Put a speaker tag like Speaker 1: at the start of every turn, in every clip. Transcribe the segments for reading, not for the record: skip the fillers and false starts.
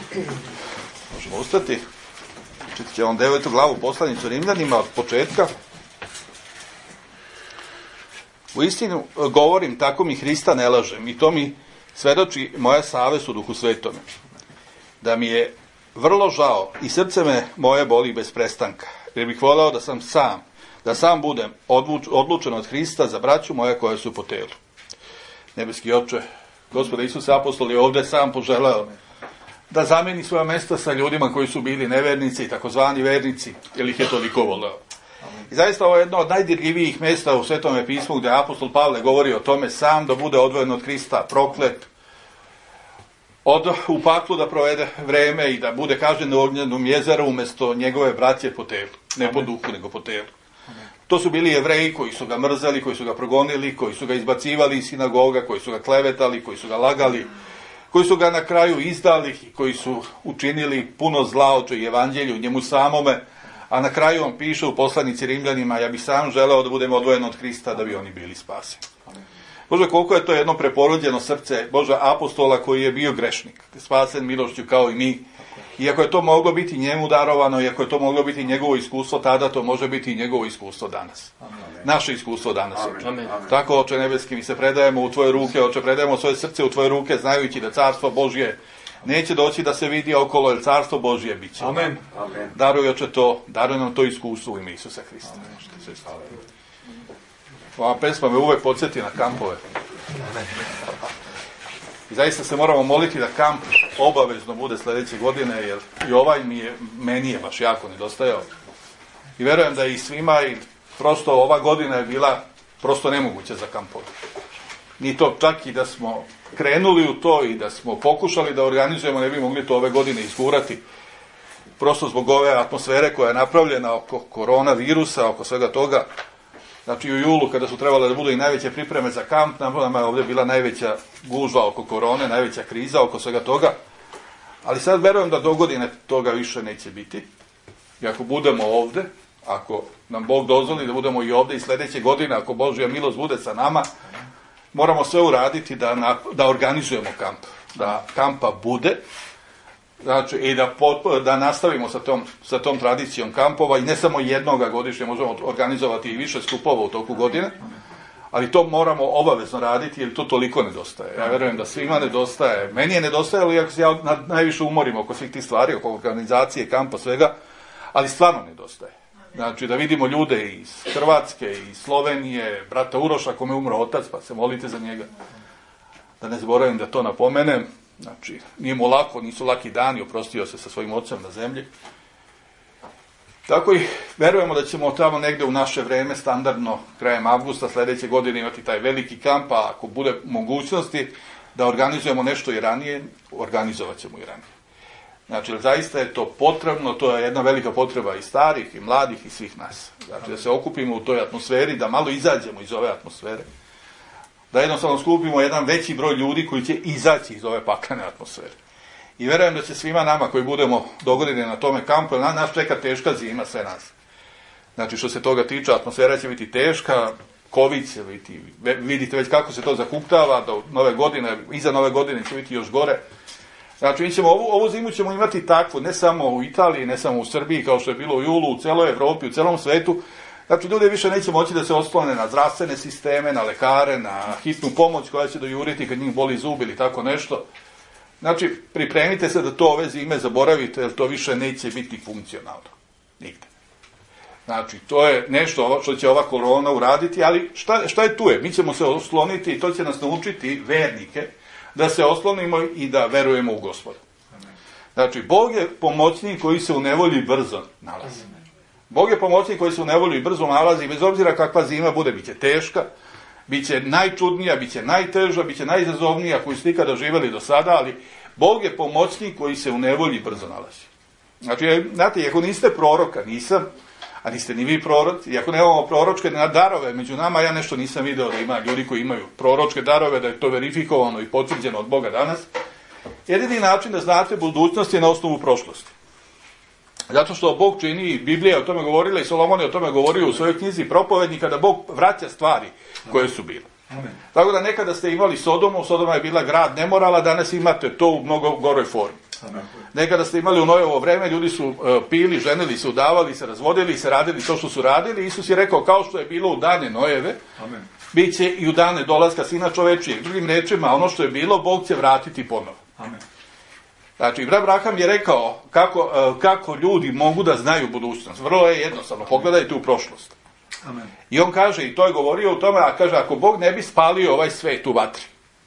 Speaker 1: Možemo ustati. Čitat ćemo 9. glavu poslanicu Rimljanima od početka. U istinu govorim, tako mi Hrista ne lažem, i to mi svedoči moja savest u Duhu Svetome, da mi je vrlo žao i srce me moje boli bez prestanka, jer bih voleo da sam budem odlučen od Hrista za braću moje koje su po telu. Nebeski Oče, Gospode Isuse, apostol je ovdje sam poželeo da zameni svoja mesta sa ljudima koji su bili nevernici i takozvani vernici, jer ih je toliko voleo. I zaista ovo je jedno od najdirljivijih mjesta u Svetome pismu gdje apostol Pavle govori o tome sam da bude odvojen od Hrista, proklet, u paklu da provede vreme i da bude kažnjen u ognjenom jezeru umjesto njegove braće po telu. Ne po duhu, nego po telu. To su bili Jevreji koji su ga mrzeli, koji su ga progonili, koji su ga izbacivali iz sinagoga, koji su ga klevetali, koji su ga lagali, koji su ga na kraju izdali i koji su učinili puno zla oči evanđelju njemu samome, a na kraju on piše u poslanici Rimljanima, ja bih sam želeo da budem odvojen od Hrista da bi oni bili spaseni. Bože, koliko je to jedno preporođeno srce Boža apostola koji je bio grešnik, spasen milošću kao i mi. Iako je to moglo biti njemu darovano, iako je to moglo biti njegovo iskustvo tada, to može biti i njegovo iskustvo danas. Naše iskustvo danas. Amen. Tako, Oče nebeski, mi se predajemo u tvoje ruke, Oče, predajemo svoje srce u tvoje ruke, znajući da carstvo Božje neće doći da se vidi okolo, jer carstvo Božje bit će. Amen. Daruj, Oče, daruj nam to iskustvo u ime Isusa Hrista. Ova pesma me uvek podsjeti na kampove. I zaista se moramo moliti da kamp obavezno bude sljedeće godine, jer i ovaj meni je baš jako nedostajao. I verujem da i svima, i prosto ova godina je bila prosto nemoguća za kampove. Ni to čak i da smo krenuli u to i da smo pokušali da organizujemo, ne bi mogli to ove godine izgurati. Prosto zbog ove atmosfere koja je napravljena oko koronavirusa, oko svega toga. Znači u julu, kada su trebale da budu i najveće pripreme za kamp, nama je ovdje bila najveća gužva oko korone, najveća kriza oko svega toga. Ali sad verujem da do godine toga više neće biti. I ako budemo ovdje, ako nam Bog dozvoli da budemo i ovdje i sljedeće godine, ako Božja milost bude sa nama, moramo sve uraditi da organizujemo kamp. Da kampa bude. Znači, i da nastavimo sa tom tradicijom kampova i ne samo jednoga godišnje, možemo organizovati i više skupova u toku godine, ali to moramo obavezno raditi jer to toliko nedostaje. Ja verujem da svima nedostaje. Meni je nedostajalo iako se ja najviše umorim oko svih tih stvari, oko organizacije, kampa, svega, ali stvarno nedostaje. Znači, da vidimo ljude iz Hrvatske, iz Slovenije, brata Uroša kome umro otac, pa se molite za njega. Da ne zaboravim da to napomenem. Znači, nije mu lako, nisu laki dani, oprostio se sa svojim ocem na zemlji. Tako i verujemo da ćemo tamo negdje u naše vreme, standardno krajem avgusta sljedeće godine imati taj veliki kamp, a ako bude mogućnosti da organizujemo nešto i ranije, organizovat ćemo i ranije. Znači, zaista je to potrebno, to je jedna velika potreba i starih, i mladih, i svih nas. Znači, da se okupimo u toj atmosferi, da malo izađemo iz ove atmosfere. Da jednostavno skupimo jedan veći broj ljudi koji će izaći iz ove paklene atmosfere. I verujem da će svima nama koji budemo dogodine na tome kampu, jer nas čeka teška zima, sve nas. Znači, što se toga tiče, atmosfera će biti teška, COVID će biti, vidite već kako se to zahuktava, do nove godine, iza nove godine će biti još gore. Znači, mi ćemo ovu zimu ćemo imati takvu, ne samo u Italiji, ne samo u Srbiji, kao što je bilo u julu, u celoj Evropi, u celom svetu. Znači, ljudi više neće moći da se oslone na zdravstvene sisteme, na lekare, na hitnu pomoć koja će dojuriti kad njih boli zub ili tako nešto. Znači, pripremite se da to ove zime zaboravite, jer to više neće biti funkcionalno. Nigde. Znači, to je nešto što će ova korona uraditi, ali šta je tu je? Mi ćemo se osloniti i to će nas naučiti, vernike, da se oslonimo i da verujemo u Gospoda. Znači, Bog je pomoćnik koji se u nevolji brzo nalazi. Bog je pomoćnik koji se u nevolji brzo nalazi, bez obzira kakva zima bude, bit će teška, bit će najčudnija, bit će najteža, bit će najizazovnija koju ste ikada živjeli do sada, ali Bog je pomoćnik koji se u nevolji brzo nalazi. Znači, znate, ako niste proroka, nisam, a niste ni vi proroci, i ako nemamo proročke darove među nama, ja nešto nisam video da ima ljudi koji imaju proročke darove, da je to verifikovano i potvrđeno od Boga danas. Jedini način da znate budućnost je na osnovu prošlosti. Zato što Bog čini, Biblija je o tome govorila i Solomon je o tome govorio u svojoj knjizi Propovednika, da Bog vraća stvari koje su bile. Tako da nekada ste imali Sodomu, Sodoma je bila grad nemorala, danas imate to u mnogo goroj formi. Nekada ste imali u Nojevo vreme, ljudi su pili, ženili se, udavali se, razvodili se, radili to što su radili. Isus je rekao, kao što je bilo u dane Nojeve, bit će i u dane dolaska Sina čovečijeg. Drugim rečima, ono što je bilo, Bog će vratiti ponovo. Znači, Abraham je rekao kako ljudi mogu da znaju budućnost. Vrlo je jednostavno, pogledajte u prošlost. I on kaže, i to je govorio u tome, a kaže, ako Bog ne bi spalio ovaj svet u vatri,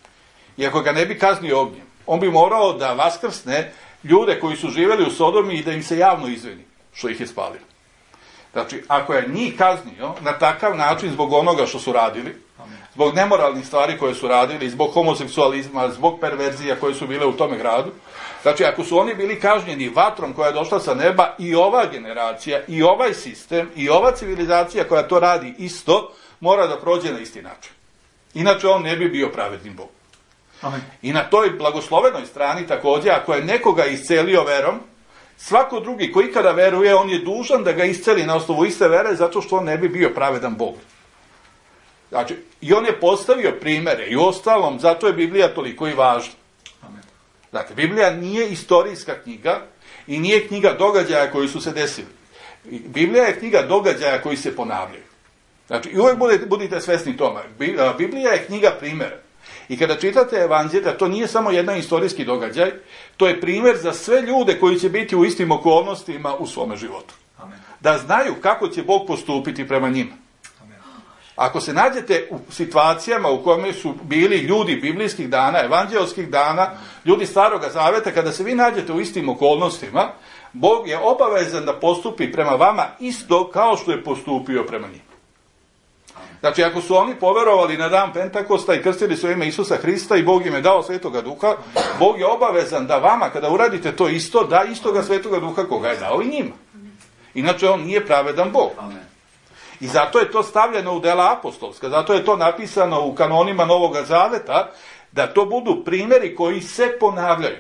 Speaker 1: i ako ga ne bi kaznio ognjem, on bi morao da vaskrsne ljude koji su živjeli u Sodomi i da im se javno izvini što ih je spalio. Znači, ako je njih kaznio na takav način zbog onoga što su radili, zbog nemoralnih stvari koje su radili, zbog homoseksualizma, zbog perverzija koje su bile u tome gradu, znači, ako su oni bili kažnjeni vatrom koja je došla sa neba, i ova generacija, i ovaj sistem, i ova civilizacija koja to radi isto, mora da prođe na isti način. Inače, on ne bi bio pravedni Bog.
Speaker 2: Amen.
Speaker 1: I na toj blagoslovenoj strani također, ako je nekoga iscelio verom, svako drugi koji ikada veruje, on je dužan da ga isceli na osnovu iste vere, zato što on ne bi bio pravedan Bog. Znači, i on je postavio primere, i ostalom, zato je Biblija toliko i važna.
Speaker 2: Amen.
Speaker 1: Dakle, Biblija nije istorijska knjiga i nije knjiga događaja koji su se desili. Biblija je knjiga događaja koji se ponavljaju. Znači, i uvijek budite svesni tome. Biblija je knjiga primjera. I kada čitate evanđelja, to nije samo jedan istorijski događaj, to je primjer za sve ljude koji će biti u istim okolnostima u svome životu.
Speaker 2: Amen.
Speaker 1: Da znaju kako će Bog postupiti prema njima.
Speaker 2: Amen.
Speaker 1: Ako se nađete u situacijama u kojima su bili ljudi biblijskih dana, evanđelskih dana, ljudi Staroga Zaveta, kada se vi nađete u istim okolnostima, Bog je obavezan da postupi prema vama isto kao što je postupio prema njima. Znači, ako su oni poverovali na dan Pentakosta i krstili su ime Isusa Hrista i Bog im je dao Svetoga Duha, Bog je obavezan da vama, kada uradite to isto, da istoga Svetoga Duha koga je dao i njima. Inače, on nije pravedan Bog.
Speaker 2: Amen.
Speaker 1: I zato je to stavljeno u dela apostolska, zato je to napisano u kanonima Novoga Zaveta, da to budu primjeri koji se ponavljaju.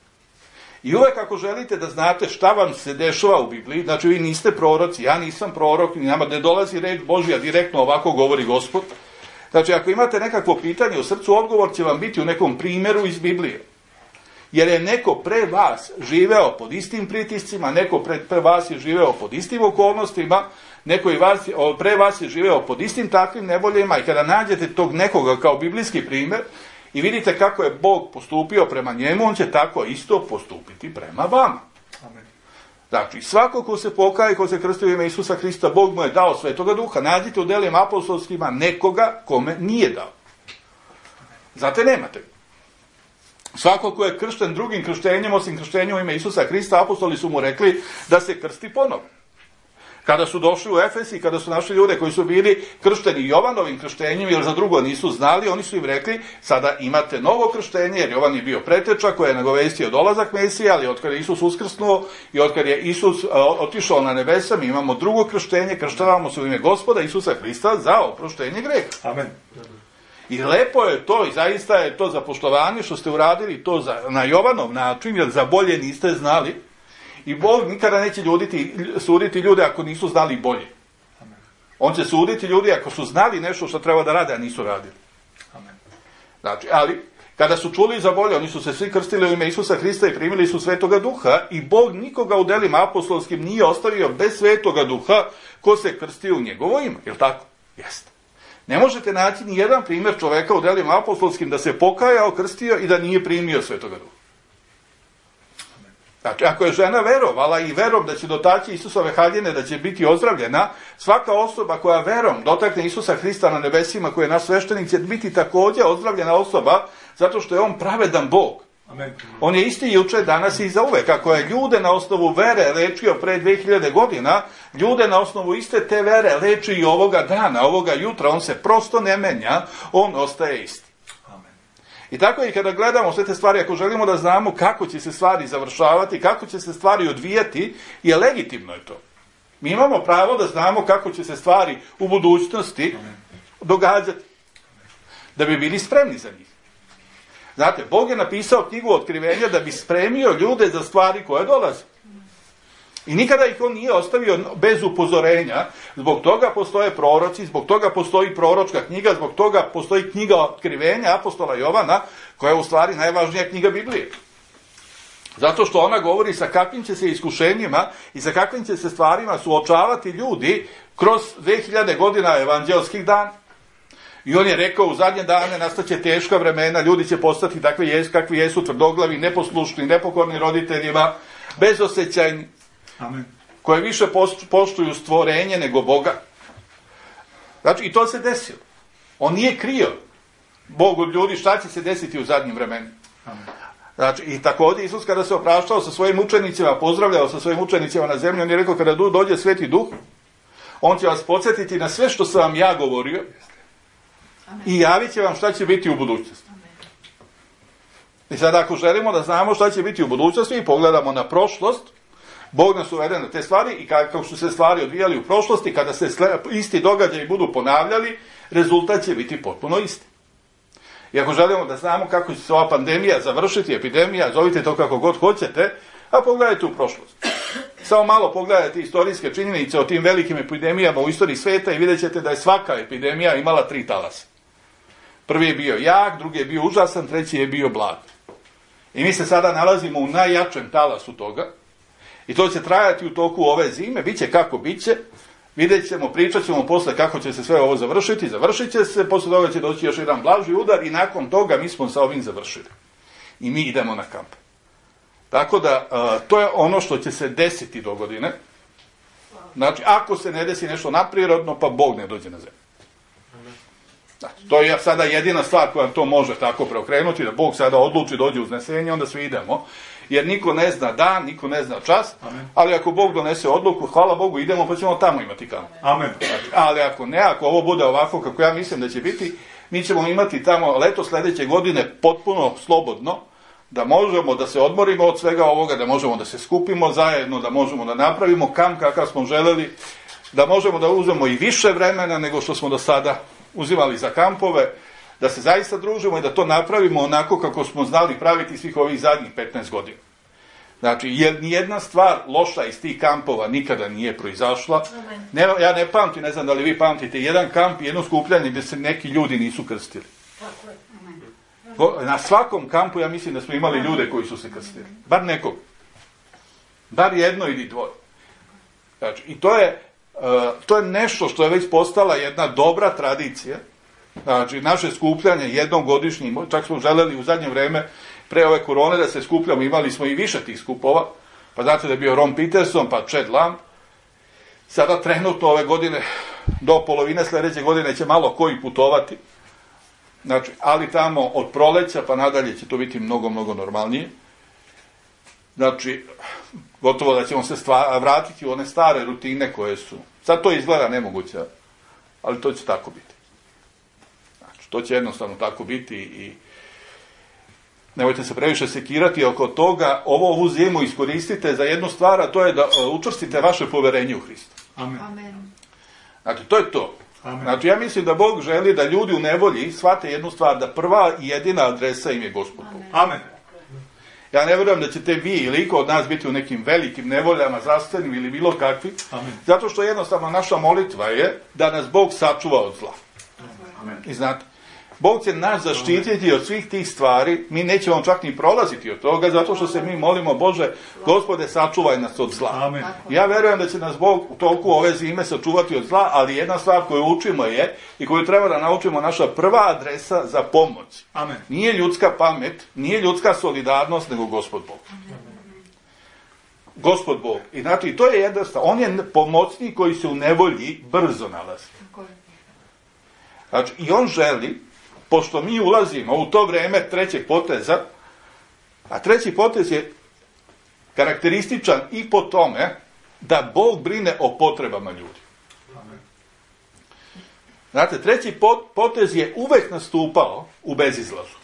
Speaker 1: I uvek ako želite da znate šta vam se dešava u Bibliji, znači vi niste proroci, ja nisam prorok, nama ne dolazi reč Božja direktno, ovako govori Gospod. Znači, ako imate nekakvo pitanje u srcu, odgovor će vam biti u nekom primjeru iz Biblije. Jer je neko pre vas živeo pod istim pritiscima, neko pre vas je živeo pod istim okolnostima, neko pre vas je živeo pod istim takvim nevoljima, i kada nađete tog nekoga kao biblijski primjer i vidite kako je Bog postupio prema njemu, on će tako isto postupiti prema vama.
Speaker 2: Amen.
Speaker 1: Znači, svako ko se pokaje, ko se krsti u ime Isusa Hrista, Bog mu je dao Svetoga Duha. Nađite u delima apostolskima nekoga kome nije dao. Znate, nemate. Svako ko je kršten drugim krštenjem, osim krštenjem u ime Isusa Hrista, apostoli su mu rekli da se krsti ponovo. Kada su došli u Efes i kada su našli ljude koji su bili kršteni Jovanovim krštenjem, jer za drugo nisu znali, oni su im rekli, sada imate novo krštenje, jer Jovan je bio preteča koji je nagovestio dolazak Mesija, ali otkad je Isus uskrsnuo i otkad je Isus otišao na nebesa, mi imamo drugo krštenje, krštavamo se u ime Gospoda Isusa Hrista za oproštenje greha.
Speaker 2: Amen.
Speaker 1: I lepo je to, i zaista je to za poštovanje što ste uradili to na Jovanov način, jer za bolje niste znali. I Bog nikada neće suditi ljude ako nisu znali bolje.
Speaker 2: Amen.
Speaker 1: On će suditi ljudi ako su znali nešto što treba da rade, a nisu radili.
Speaker 2: Amen.
Speaker 1: Znači, ali kada su čuli za bolje, oni su se svi krstili u ime Isusa Hrista i primili su Svetoga Duha, i Bog nikoga u delima apostolskim nije ostavio bez Svetoga Duha ko se krsti u njegovo ime. Jel tako? Jeste. Ne možete naći ni jedan primjer čoveka u delima apostolskim da se pokajao, krstio i da nije primio Svetoga Duha. Znači, ako je žena verovala i verom da će dotaći Isusove haljine, da će biti ozdravljena, svaka osoba koja verom dotakne Isusa Hrista na nebesima, koji je naš sveštenik, će biti također ozdravljena osoba, zato što je on pravedan Bog.
Speaker 2: Amen.
Speaker 1: On je isti juče, danas i zauvek. Ako je ljude na osnovu vere lečio pre 2000 godina, ljude na osnovu iste te vere leči i ovoga dana, ovoga jutra, on se prosto ne menja, on ostaje isti. I tako i kada gledamo sve te stvari, ako želimo da znamo kako će se stvari završavati, kako će se stvari odvijati, je legitimno je to. Mi imamo pravo da znamo kako će se stvari u budućnosti događati, da bi bili spremni za njih. Znate, Bog je napisao knjigu Otkrivenja da bi spremio ljude za stvari koje dolaze. I nikada ih on nije ostavio bez upozorenja. Zbog toga postoje proroci, zbog toga postoji proročka knjiga, zbog toga postoji knjiga Otkrivenja apostola Jovana, koja je u stvari najvažnija knjiga Biblije. Zato što ona govori sa kakvim će se iskušenjima i sa kakvim će se stvarima suočavati ljudi kroz 2000 godina evanđelskih dana. I on je rekao, u zadnje dane nastaće teška vremena, ljudi će postati takvi kakvi jesu, tvrdoglavi, neposlušni, nepokorni roditeljima, bezosjećajni, koje više poštuju stvorenje nego Boga. Znači, i to se desilo. On nije krio Bogu ljudi šta će se desiti u zadnjim vremenima. Znači, i također Isus kada se opraštao sa svojim učenicima, pozdravljao sa svojim učenicima na zemlji, on je rekao, kada dođe Sveti Duh, on će vas podsjetiti na sve što sam vam ja govorio i javit će vam šta će biti u budućnosti. I sad ako želimo da znamo šta će biti u budućnosti i pogledamo na prošlost, Bog nas uvede na te stvari i kako su se stvari odvijali u prošlosti, kada se isti događaji budu ponavljali, rezultat će biti potpuno isti. I ako želimo da znamo kako će se ova pandemija završiti, epidemija, zovite to kako god hoćete, a pogledajte u prošlost. Samo malo pogledajte istorijske činjenice o tim velikim epidemijama u istoriji sveta i vidjet ćete da je svaka epidemija imala 3 talasa. Prvi je bio jak, drugi je bio užasan, treći je bio blag. I mi se sada nalazimo u najjačem talasu toga i to će trajati u toku ove zime, bit će kako bit će, vidjet ćemo, pričat ćemo posle kako će se sve ovo završiti, završit će se, posle toga će doći još jedan blaži udar i nakon toga mi smo sa ovim završili. I mi idemo na kamp. Tako da, to je ono što će se desiti do godine. Znači, ako se ne desi nešto nadprirodno, pa Bog ne dođe na zemlju. Znači, to je sada jedina stvar koja to može tako preokrenuti, da Bog sada odluči, dođe uznesenje, onda svi idemo. Jer niko ne zna dan, niko ne zna čas, ali ako Bog donese odluku, hvala Bogu, idemo pa ćemo tamo imati kamp.
Speaker 2: Amen.
Speaker 1: Znači, ali ako ne, ako ovo bude ovako kako ja mislim da će biti, mi ćemo imati tamo leto sljedeće godine potpuno slobodno, da možemo da se odmorimo od svega ovoga, da možemo da se skupimo zajedno, da možemo da napravimo kamp kakav smo želeli, da možemo da uzmemo i više vremena nego što smo do sada uzimali za kampove, da se zaista družimo i da to napravimo onako kako smo znali praviti svih ovih zadnjih 15 godina. Znači, jer nijedna stvar loša iz tih kampova nikada nije proizašla. Ja ne pamtim, ne znam da li vi pamtite, jedan kamp i jedno skupljanje gdje se neki ljudi nisu krstili. Na svakom kampu ja mislim da smo imali ljude koji su se krstili. Bar nekog. Bar jedno ili dvoje. Znači, i to je nešto što je već postala jedna dobra tradicija. Znači, naše skupljanje jednom godišnje, čak smo želeli u zadnje vreme, pre ove korone, da se skupljamo, imali smo i više tih skupova, pa znate da je bio Ron Peterson, pa Chad Lamb. Sada trenutno ove godine, do polovine sljedeće godine će malo koji putovati, znači, ali tamo od proleća pa nadalje će to biti mnogo, mnogo normalnije. Znači, gotovo da ćemo se vratiti u one stare rutine koje su, sad to izgleda nemoguće, ali to će tako biti. Znači, to će jednostavno tako biti i nemojte se previše sekirati oko toga. Ovu zimu iskoristite za jednu stvar, a to je da učvrstite vaše poverenje u Hrista.
Speaker 2: Amen.
Speaker 1: Znači, to je to.
Speaker 2: Amen.
Speaker 1: Znači, ja mislim da Bog želi da ljudi u nevolji shvate jednu stvar, da prva i jedina adresa im je Gospod Bog.
Speaker 2: Amen.
Speaker 1: Ja ne vjerujem da ćete vi ili iko od nas biti u nekim velikim nevoljama, zdravstvenim ili bilo kakvi, zato što jednostavno naša molitva je da nas Bog sačuva od zla.
Speaker 2: Amen.
Speaker 1: I znate, Bog će nas zaštititi od svih tih stvari, mi nećemo čak ni prolaziti od toga, zato što se mi molimo, Bože, Gospode, sačuvaj nas od zla.
Speaker 2: Amen.
Speaker 1: Ja vjerujem da će nas Bog u toku ove zime sačuvati od zla, ali jedna stvar koju učimo je, i koju treba da naučimo, naša prva adresa za pomoć.
Speaker 2: Amen.
Speaker 1: Nije ljudska pamet, nije ljudska solidarnost, nego Gospod Bog. Gospod Bog. I znači, to je jednostavno, on je pomoćnik koji se u nevolji brzo nalazi. Znači, i on želi, pošto mi ulazimo u to vrijeme trećeg poteza, a treći potez je karakterističan i po tome da Bog brine o potrebama ljudi. Znate, treći potez je uvek nastupao u bezizlazu.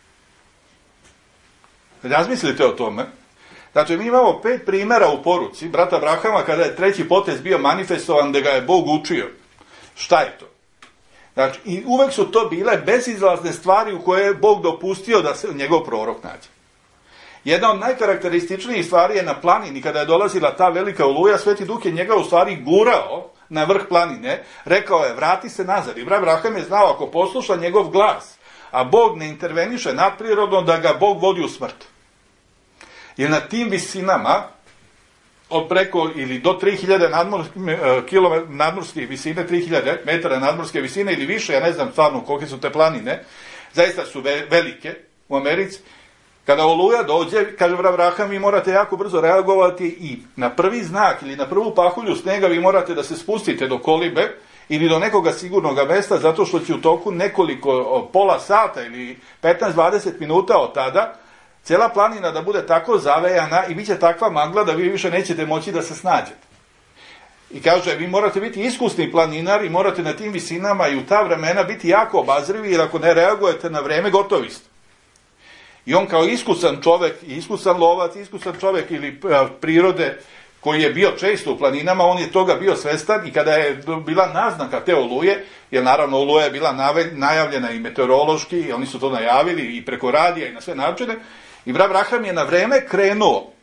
Speaker 1: Razmislite o tome. Znači, mi imamo 5 primjera u poruci brata Abrahama kada je treći potez bio manifestovan, da ga je Bog učio. Šta je to? Znači, i uvek su to bile bezizlazne stvari u koje je Bog dopustio da se njegov prorok nađe. Jedna od najkarakterističnijih stvari je na planini, kada je dolazila ta velika oluja, Sveti Duh je njega u stvari gurao na vrh planine, rekao je, vrati se nazad. I brat Abraham je znao, ako posluša njegov glas, a Bog ne interveniše nadprirodno, da ga Bog vodi u smrt. Jer na tim visinama, od preko ili do 3000 nadmorske visine, 3000 metara nadmorske visine ili više, ja ne znam stvarno kolike su te planine, zaista su velike u Americi. Kada oluja dođe, kaže Abraham, vi morate jako brzo reagovati i na prvi znak ili na prvu pahulju snega vi morate da se spustite do kolibe ili do nekoga sigurnog mesta, zato što će u toku nekoliko, pola sata ili 15-20 minuta od tada, cijela planina da bude tako zavejana i bit će takva magla da vi više nećete moći da se snađete. I kaže, vi morate biti iskusni planinar i morate na tim visinama i u ta vremena biti jako obazrivi, jer ako ne reagujete na vreme, gotovi ste. I on kao iskusan čovek, iskusan lovac, iskusan čovek ili prirode, koji je bio često u planinama, on je toga bio svestan i kada je bila naznaka te oluje, jer naravno oluja je bila najavljena i meteorološki, i oni su to najavili i preko radija i na sve načine, i Abraham je na vreme krenuo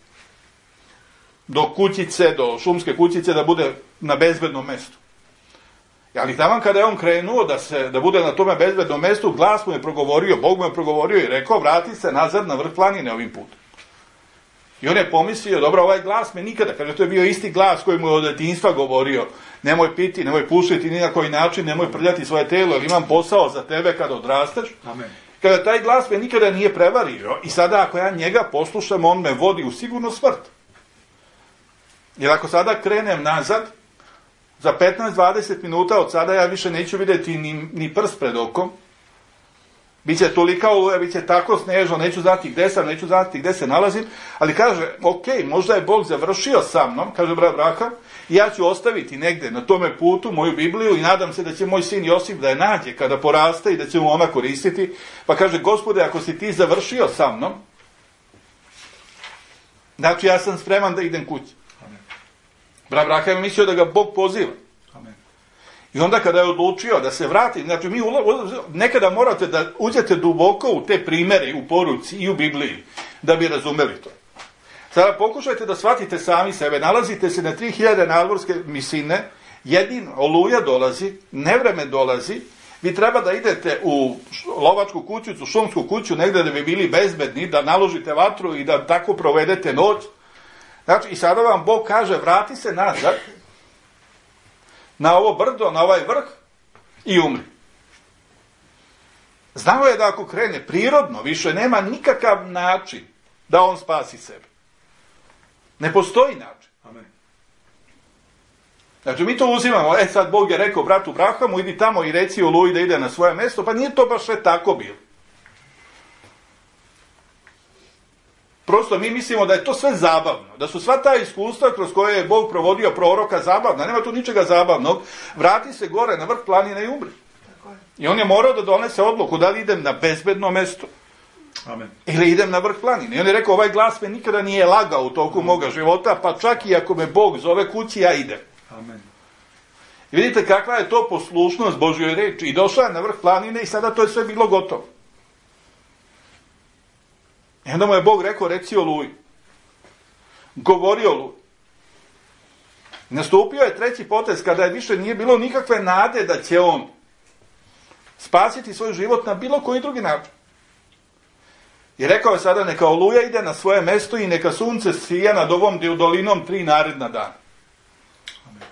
Speaker 1: do kućice, do šumske kućice, da bude na bezbednom mestu. Ali tamo kada je on krenuo da bude na tome bezbednom mestu, glas mu je progovorio, Bog mu je progovorio i rekao, vrati se nazad na vrh planine ovim putem. I on je pomislio, dobro, ovaj glas me nikada, kada to je bio isti glas koji mu je od detinjstva govorio, nemoj piti, nemoj pušiti ni na koji način, nemoj prljati svoje telo, jer imam posao za tebe kada odrasteš.
Speaker 2: Amen.
Speaker 1: Kada taj glas me nikada nije prevario i sada ako ja njega poslušam, on me vodi u sigurnu smrt. Jer ako sada krenem nazad, za 15-20 minuta od sada ja više neću vidjeti ni prst pred okom, biće tolika oluja, biće tako snežno, neću znati gde sam, neću znati gde se nalazim, ali kaže, ok, možda je Bog završio sa mnom, kaže Abraham, i ja ću ostaviti negde na tome putu moju Bibliju i nadam se da će moj sin Josip da je nađe kada poraste i da će mu ona koristiti. Pa kaže, Gospode, ako si ti završio sa mnom, znači ja sam spreman da idem kući. Abraham je mislio da ga Bog poziva. I onda kada je odlučio da se vrati, znači mi nekada morate da uđete duboko u te primere u poruci i u Bibliji, da bi razumeli to. Sada pokušajte da shvatite sami sebe, nalazite se na 3000 nadmorske visine, jedin oluja dolazi, nevreme dolazi, vi treba da idete u lovačku kućicu, šumsku kuću, negde da bi bili bezbedni, da naložite vatru i da tako provedete noć. Znači, i sada vam Bog kaže, vrati se nazad, na ovo brdo, na ovaj vrh i umri. Znao je da ako krene prirodno, više nema nikakav način da on spasi sebe. Ne postoji način.
Speaker 2: Amen.
Speaker 1: Znači, mi to uzimamo, sad Bog je rekao bratu Abrahamu, idi tamo i reci oluji da ide na svoje mesto, pa nije to baš sve tako bilo. Prosto mi mislimo da je to sve zabavno, da su sva ta iskustva kroz koje je Bog provodio proroka zabavna, nema tu ničega zabavnog, vrati se gore na vrh planine i umri. I on je morao da donese odluku da li idem na bezbedno mesto,
Speaker 2: Amen.
Speaker 1: ili idem na vrh planine. I on je rekao, ovaj glas me nikada nije lagao u toku moga života, pa čak i ako me Bog zove kući, ja idem.
Speaker 2: Amen.
Speaker 1: I vidite kakva je to poslušnost Božjoj reči. I došla je na vrh planine i sada to je sve bilo gotovo. I onda mu je Bog rekao, reci oluji. Govori oluji. Nastupio je treći potez kada je više nije bilo nikakve nade da će on spasiti svoj život na bilo koji drugi način. I rekao je sada, neka oluja ide na svoje mesto i neka sunce sija nad ovom dolinom 3 naredna dana.
Speaker 2: Amen.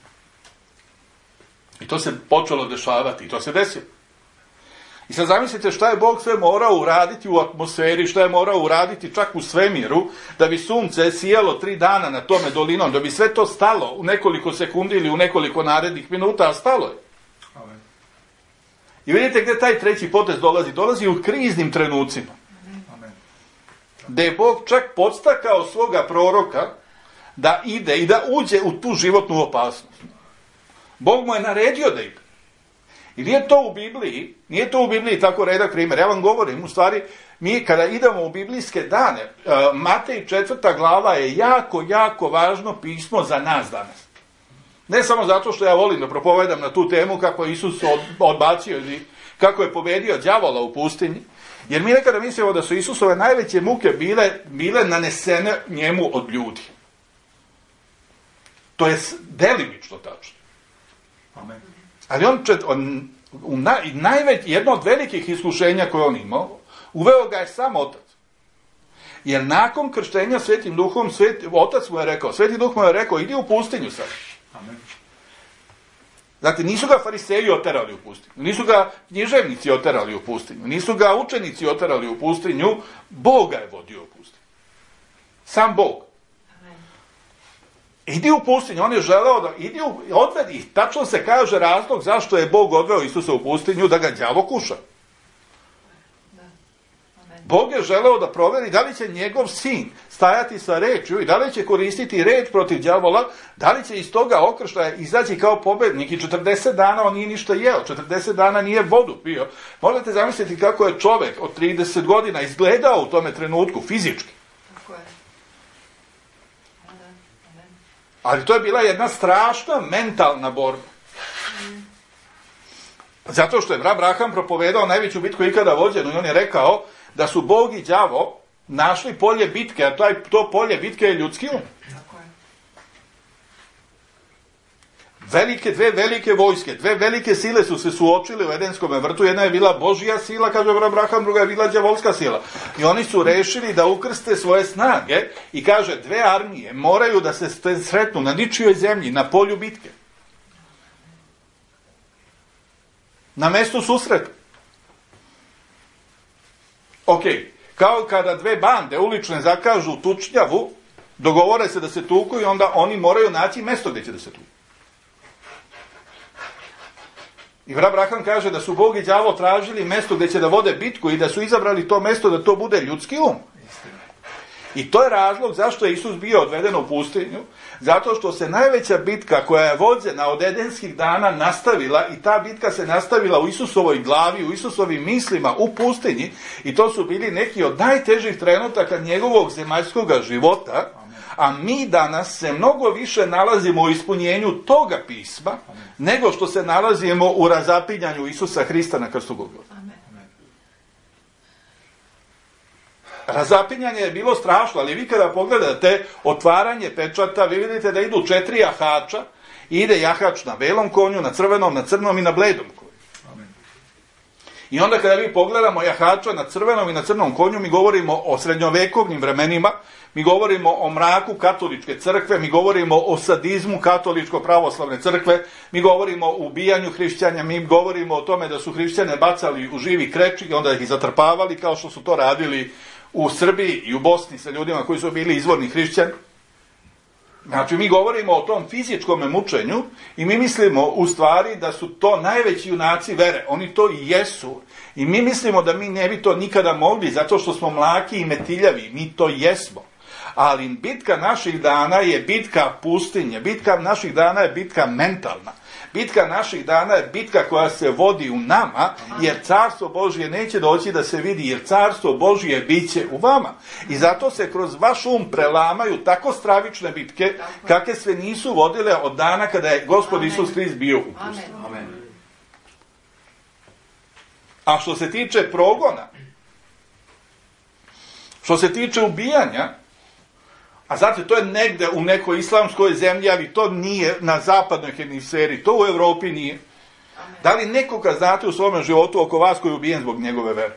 Speaker 1: I to se počelo dešavati i to se desilo. I sad zamislite šta je Bog sve morao uraditi u atmosferi, šta je morao uraditi čak u svemiru, da bi sunce sijalo 3 dana na tome dolinom, da bi sve to stalo u nekoliko sekundi ili u nekoliko narednih minuta, a stalo je.
Speaker 2: Amen.
Speaker 1: I vidite gdje taj treći potez dolazi. Dolazi u kriznim trenucima.
Speaker 2: Amen.
Speaker 1: Gdje je Bog čak podstakao svoga proroka da ide i da uđe u tu životnu opasnost. Bog mu je naredio da ide. I nije to u Bibliji tako redak primjer. Ja vam govorim, u stvari, mi kada idemo u biblijske dane, Matej 4. glava je jako, jako važno pismo za nas danas. Ne samo zato što ja volim da propovedam na tu temu kako je Isus odbacio ili kako je pobedio đavola u pustinji, jer mi nekada mislimo da su Isusove najveće muke bile nanesene njemu od ljudi. To je delimično tačno.
Speaker 2: Amen.
Speaker 1: Ali jedno od velikih iskušenja koje on imao, uveo ga je sam otac. Jer nakon krštenja Svetim Duhom, Otac mu je rekao, Sveti Duh mu je rekao, idi u pustinju sad.
Speaker 2: Amen.
Speaker 1: Dakle, nisu ga fariseji oterali u pustinju, nisu ga književnici oterali u pustinju, nisu ga učenici oterali u pustinju, Bog ga je vodio u pustinju. Sam Bog. Idi u pustinju, on je želeo da odvedi ih. Tačno se kaže razlog zašto je Bog odveo Isusa u pustinju, da ga đavo kuša. Bog je želeo da proveri da li će njegov sin stajati sa rečju i da li će koristiti reč protiv đavola, da li će iz toga okrštaja izaći kao pobednik. I 40 dana on nije ništa jeo, 40 dana nije vodu pio. Možete zamisliti kako je čovjek od 30 godina izgledao u tome trenutku, fizički.
Speaker 3: Tako je.
Speaker 1: Ali to je bila jedna strašna mentalna borba. Zato što je Abraham propovedao najveću bitku ikada vođenu i on je rekao da su Bog i đavo našli polje bitke, a to polje bitke je ljudski um. Dve velike vojske, dve velike sile su se suočile u Edenskom vrtu. Jedna je bila Božja sila, kaže Abraham, druga je bila đavolska sila. I oni su rešili da ukrste svoje snage i kaže, dve armije moraju da se sretnu na ničijoj zemlji, na polju bitke. Na mestu susreta. Ok, kao kada dve bande ulične zakažu tučnjavu, dogovore se da se tuku i onda oni moraju naći mesto gdje će da se tuku. I Abraham kaže da su Bog i đavo tražili mesto gdje će da vode bitku i da su izabrali to mesto da to bude ljudski um. I to je razlog zašto je Isus bio odveden u pustinju, zato što se najveća bitka koja je vođena od edenskih dana nastavila i ta bitka se nastavila u Isusovoj glavi, u Isusovim mislima, u pustinji i to su bili neki od najtežih trenutaka njegovog zemaljskog života, a mi danas se mnogo više nalazimo u ispunjenju toga pisma, nego što se nalazimo u razapinjanju Isusa Hrista na krstu Golgote. Razapinjanje je bilo strašno, ali vi kada pogledate otvaranje pečata, vi vidite da idu 4 jahača i ide jahač na belom konju, na crvenom, na crnom i na bledom konju. I onda kada mi pogledamo jahača na crvenom i na crnom konju, mi govorimo o srednjovekovnim vremenima, mi govorimo o mraku katoličke crkve, mi govorimo o sadizmu katoličko-pravoslavne crkve, mi govorimo o ubijanju hrišćanja, mi govorimo o tome da su hrišćane bacali u živi krečik i onda ih zatrpavali kao što su to radili u Srbiji i u Bosni sa ljudima koji su bili izvorni hrišćani. Znači, mi govorimo o tom fizičkom mučenju i mi mislimo u stvari da su to najveći junaci vere. Oni to i jesu. I mi mislimo da mi ne bi to nikada mogli zato što smo mlaki i metiljavi. Mi to jesmo. Ali bitka naših dana je bitka pustinje. Bitka naših dana je bitka mentalna. Bitka naših dana je bitka koja se vodi u nama, jer carstvo Božje neće doći da se vidi, jer carstvo Božje bit će u vama. I zato se kroz vaš um prelamaju tako stravične bitke, kakve sve nisu vodile od dana kada je Gospod Isus Hrist bio u pustinji. A što se tiče progona, što se tiče ubijanja, a znate, to je negde u nekoj islamskoj zemlji, ali to nije na zapadnoj hemisferi, to u Evropi nije. Da li nekoga znate u svome životu oko vas koji je ubijen zbog njegove vere?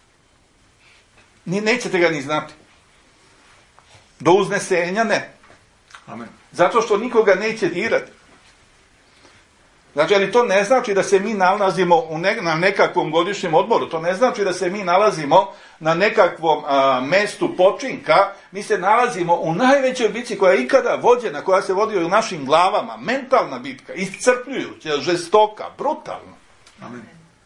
Speaker 1: Nećete ga ni znati. Do uznesenja ne.
Speaker 2: Amen.
Speaker 1: Zato što nikoga neće dirati. Znači, ali to ne znači da se mi nalazimo na nekakvom godišnjem odmoru, to ne znači da se mi nalazimo na nekakvom mestu počinka, mi se nalazimo u najvećoj bitci koja je ikada vođena, koja se vodi u našim glavama, mentalna bitka, iscrpljujuća, žestoka, brutalna.
Speaker 2: Amen.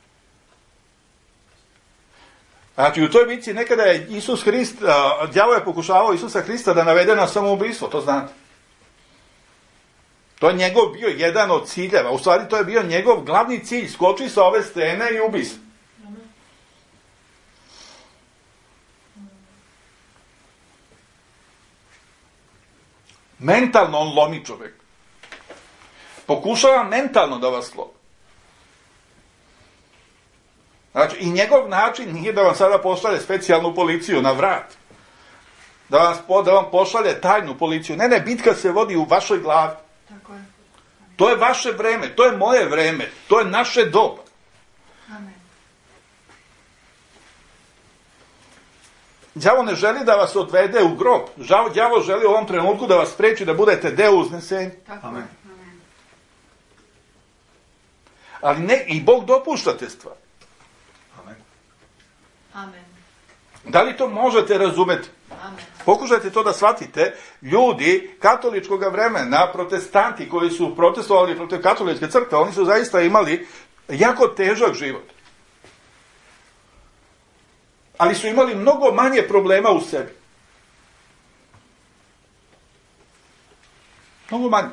Speaker 1: Znači, u toj bitci nekada je Isus Hrist, đavo je pokušavao Isusa Hrista da navede na samoubistvo, to znate. To je njegov bio jedan od ciljeva. U stvari to je bio njegov glavni cilj. Skoči sa ove stene i ubi se. Mentalno on lomi čovjek. Pokušava mentalno da vas lomi. Znači, i njegov način nije da vam sada pošalje specijalnu policiju na vrat. Da vam pošalje tajnu policiju. Ne, bitka se vodi u vašoj glavi. To je vaše vreme, to je moje vreme, to je naše doba.
Speaker 3: Amen.
Speaker 1: Đavo ne želi da vas odvede u grob. Đavo želi u ovom trenutku da vas spreči da budete deo uznesenja.
Speaker 2: Amen.
Speaker 1: Ali ne, i Bog dopušta te stvari.
Speaker 2: Amen.
Speaker 3: Amen.
Speaker 1: Da li to možete razumeti?
Speaker 3: Amen.
Speaker 1: Pokušajte to da shvatite. Ljudi katoličkog vremena, protestanti koji su protestovali protiv katoličke crkve, oni su zaista imali jako težak život. Ali su imali mnogo manje problema u sebi. Mnogo manje.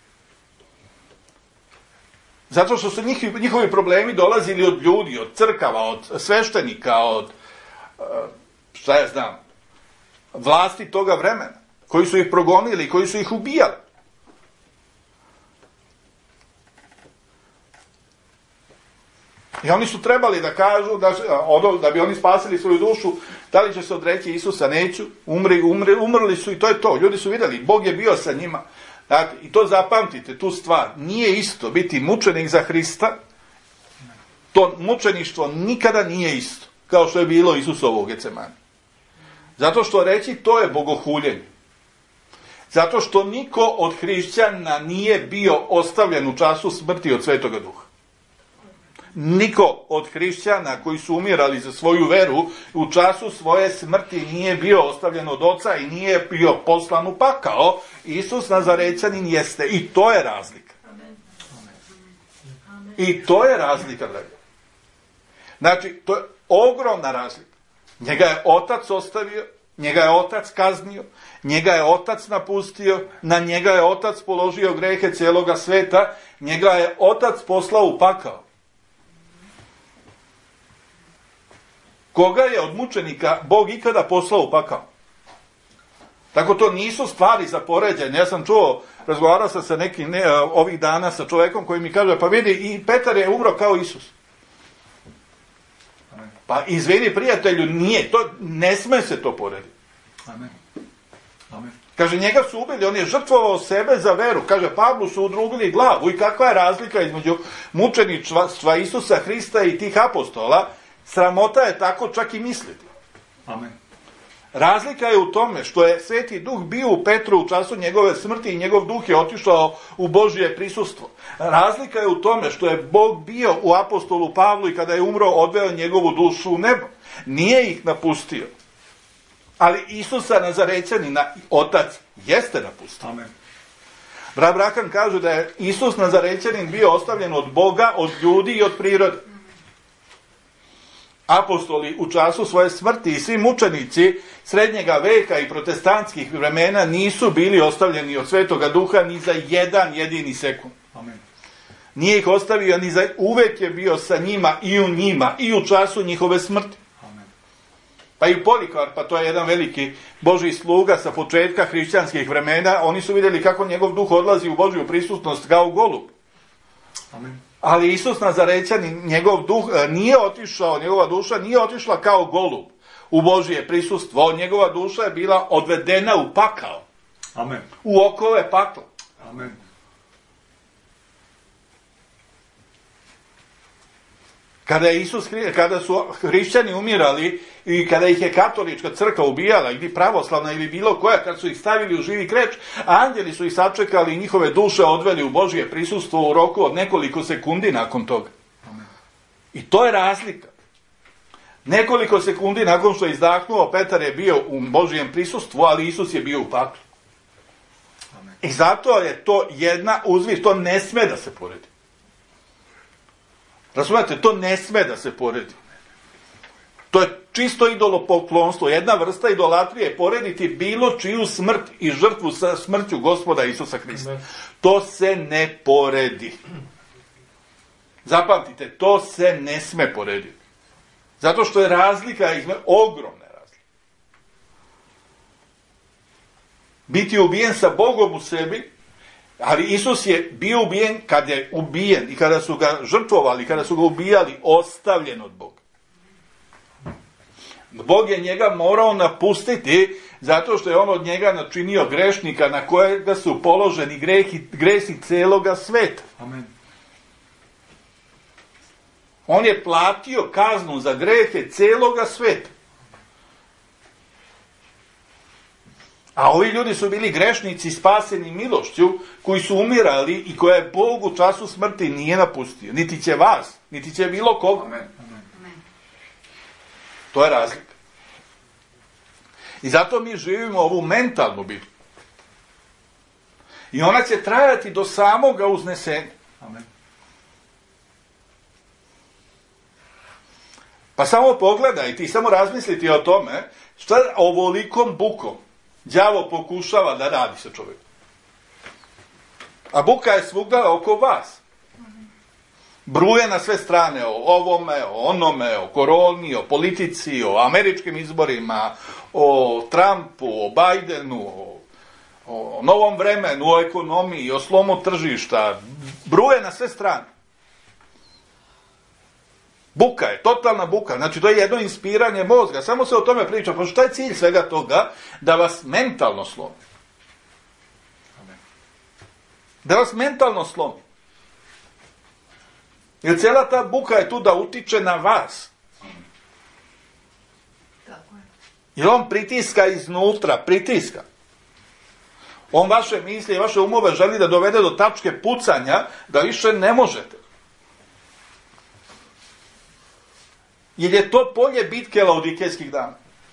Speaker 1: Zato što su njihovi problemi dolazili od ljudi, od crkava, od sveštenika, od, šta ja znam, vlasti toga vremena, koji su ih progonili, koji su ih ubijali. I oni su trebali da kažu, da bi oni spasili svoju dušu, da li će se odreći Isusa, neću, umrli su i to je to. Ljudi su vidjeli, Bog je bio sa njima. Dakle, i to zapamtite, tu stvar. Nije isto biti mučenik za Hrista, to mučeništvo nikada nije isto, kao što je bilo Isusovo u Getsemani. Zato što reći, to je bogohuljenje. Zato što niko od hrišćana nije bio ostavljen u času smrti od Svetoga Duha. Niko od hrišćana koji su umirali za svoju veru u času svoje smrti nije bio ostavljen od Oca i nije bio poslan u pakao. Isus Nazarećanin jeste. I to je razlika. I to je razlika, dragi. Znači, to je ogromna razlika. Njega je Otac ostavio, njega je Otac kaznio, njega je Otac napustio, na njega je Otac položio grehe cijeloga sveta, njega je Otac poslao u pakao. Koga je od mučenika Bog ikada poslao u pakao? Tako to nisu stvari za poređenje. Ja sam čuo, razgovarao sam sa nekim ovih dana sa čovjekom koji mi kaže, pa vidi, i Petar je umro kao Isus.
Speaker 2: Amen.
Speaker 1: Pa izvini prijatelju, nije, to, ne sme se to porediti.
Speaker 2: Amen. Amen.
Speaker 1: Kaže, njega su ubili, on je žrtvovao sebe za veru. Kaže, Pavlu su udrugili glavu. I kakva je razlika između mučeništva Isusa Hrista i tih apostola? Sramota je tako čak i misliti.
Speaker 2: Amen.
Speaker 1: Razlika je u tome što je Sveti Duh bio u Petru u času njegove smrti i njegov duh je otišao u Božje prisustvo. Razlika je u tome što je Bog bio u apostolu Pavlu i kada je umro odveo njegovu dušu u nebo. Nije ih napustio. Ali Isusa Nazarećanina Otac jeste napustio.
Speaker 2: Amen.
Speaker 1: Brat Brakan kaže da je Isus Nazarećanin bio ostavljen od Boga, od ljudi i od prirode. Apostoli u času svoje smrti i svi mučenici srednjega veka i protestantskih vremena nisu bili ostavljeni od Svetoga Duha ni za jedan jedini sekund.
Speaker 2: Amen.
Speaker 1: Nije ih ostavio ni za, uvek je bio sa njima i u njima i u času njihove smrti.
Speaker 2: Amen.
Speaker 1: Pa i Polikarpa, to je jedan veliki Božji sluga sa početka hrišćanskih vremena, oni su vidjeli kako njegov duh odlazi u Božju prisutnost kao golub.
Speaker 2: Amen.
Speaker 1: Ali Isus Nazarećanin, njegov duh nije otišao, njegova duša nije otišla kao golub u Božje prisustvo. Njegova duša je bila odvedena u pakao.
Speaker 2: Amen.
Speaker 1: U okove pakla.
Speaker 2: Amen.
Speaker 1: Kada su hrišćani umirali i kada ih je katolička crkva ubijala, ili pravoslavna ili bilo koja, kad su ih stavili u živi kreč, anđeli su ih sačekali i njihove duše odveli u Božje prisustvo u roku od nekoliko sekundi nakon toga.
Speaker 2: Amen.
Speaker 1: I to je razlika. Nekoliko sekundi nakon što je izdahnuo, Petar je bio u Božjem prisustvu, ali Isus je bio u paklu.
Speaker 2: Amen.
Speaker 1: I zato je to jedna uzvis, to ne sme da se poredi. Razumete, to ne sme da se poredi. To je čisto idolopoklonstvo, jedna vrsta idolatrije je porediti bilo čiju smrt i žrtvu sa smrću Gospoda Isusa Hrista. To se ne poredi. Zapamtite, to se ne sme porediti. Zato što je razlika, ogromna razlika. Biti ubijen sa Bogom u sebi, ali Isus je bio ubijen, kad je ubijen i kada su ga žrtvovali, kada su ga ubijali, ostavljen od Boga. Bog je njega morao napustiti zato što je on od njega načinio grešnika na kojega su položeni gresi celoga sveta.
Speaker 2: Amen.
Speaker 1: On je platio kaznu za grehe celoga sveta. A ovi ljudi su bili grešnici spaseni milošću, koji su umirali i koja je Bog u času smrti nije napustio. Niti će vas, niti će bilo koga.
Speaker 2: Amen.
Speaker 1: To je razlika. I zato mi živimo ovu mentalnu bitku. I ona će trajati do samoga uznesenja.
Speaker 2: Amen.
Speaker 1: Pa samo pogledaj, ti samo razmisliti o tome, šta ovolikom bukom đavo pokušava da radi sa čovjekom. A buka je svugda oko vas. Bruje na sve strane o ovome, o onome, o koroni, o politici, o američkim izborima, o Trumpu, o Bidenu, o novom vremenu, o ekonomiji, o slomu tržišta. Bruje na sve strane. Buka je, totalna buka. Znači, to je jedno inspiranje mozga. Samo se o tome priča. Pa šta je cilj svega toga? Da vas mentalno slomi. Da vas mentalno slomi. Jer cijela ta buka je tu da utiče na vas.
Speaker 3: Tako je.
Speaker 1: Jer on pritiska iznutra, pritiska. On vaše misli i vaše umove želi da dovede do tačke pucanja, da više ne možete. Jer je to polje bitke laodikejskih dana.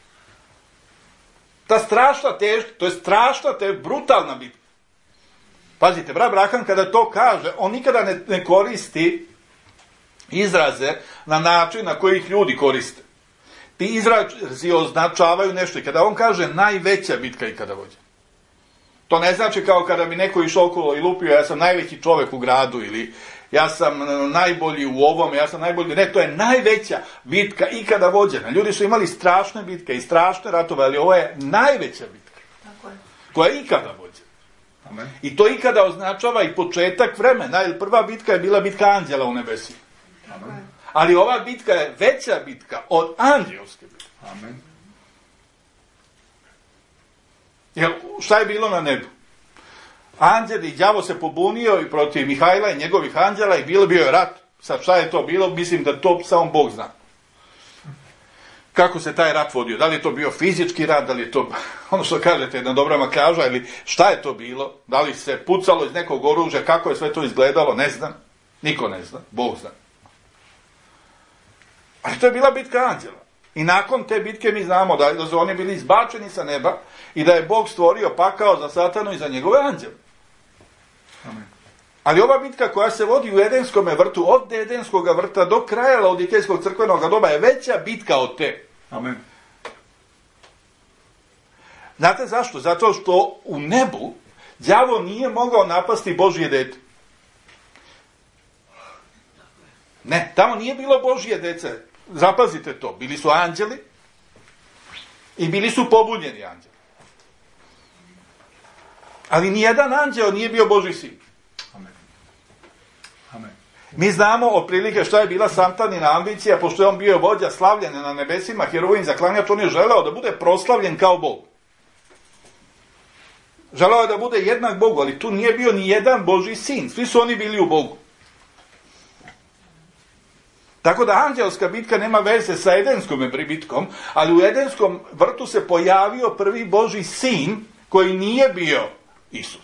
Speaker 1: Ta strašna teška, to je strašna, brutalna bitka. Pazite, brat Braham kada to kaže, on nikada ne koristi izraze na način na koji ih ljudi koriste. Ti izrazi označavaju nešto i kada on kaže najveća bitka ikada vođena. To ne znači kao kada bi neko išao okolo i lupio, ja sam najveći čovjek u gradu ili ja sam najbolji u ovom, ja sam najbolji. Ne, to je najveća bitka ikada vođena. Ljudi su imali strašne bitke i strašne ratove, ali ovo je najveća bitka.
Speaker 3: Tako je.
Speaker 1: Koja je ikada vođena.
Speaker 2: Amen.
Speaker 1: I to ikada označava i početak vremena. Jer prva bitka je bila bitka anđela u nebesima.
Speaker 2: Amen.
Speaker 1: Ali ova bitka je veća bitka od anđelske bitke.
Speaker 2: Amen.
Speaker 1: Jer šta je bilo na nebu? Anđel i đavo se pobunio i protiv Mihajla i njegovih anđela i bio je rat. Sad šta je to bilo? Mislim da to samo Bog zna. Kako se taj rat vodio? Da li je to bio fizički rat, da li je to, ono što kažete, jedna dobra maklaža, ili šta je to bilo? Da li se pucalo iz nekog oružja, kako je sve to izgledalo? Ne znam. Niko ne zna. Bog zna. Ali to je bila bitka anđela. I nakon te bitke mi znamo da su oni bili izbačeni sa neba i da je Bog stvorio pakao za Satanu i za njegove anđele.
Speaker 2: Amen.
Speaker 1: Ali ova bitka koja se vodi u Edenskom vrtu, od Edenskog vrta do kraja laodikejskog crkvenog doba je veća bitka od te.
Speaker 2: Amen.
Speaker 1: Znate zašto? Zato što u nebu đavo nije mogao napasti Božje dete. Ne, tamo nije bilo Božje dece. Zapazite to. Bili su anđeli i bili su pobunjeni anđeli. Ali nijedan anđeo nije bio Božji sin.
Speaker 2: Amen. Amen.
Speaker 1: Mi znamo otprilike šta je bila Satanina ambicija, pošto je on bio vođa slavljen na nebesima, herojin zaklanjač, on je želeo da bude proslavljen kao Bog. Želeo je da bude jednak Bogu, ali tu nije bio ni jedan Božji sin. Svi su oni bili u Bogu. Tako da anđelska bitka nema veze sa Edenskom bitkom, ali u Edenskom vrtu se pojavio prvi Božji sin koji nije bio Isus.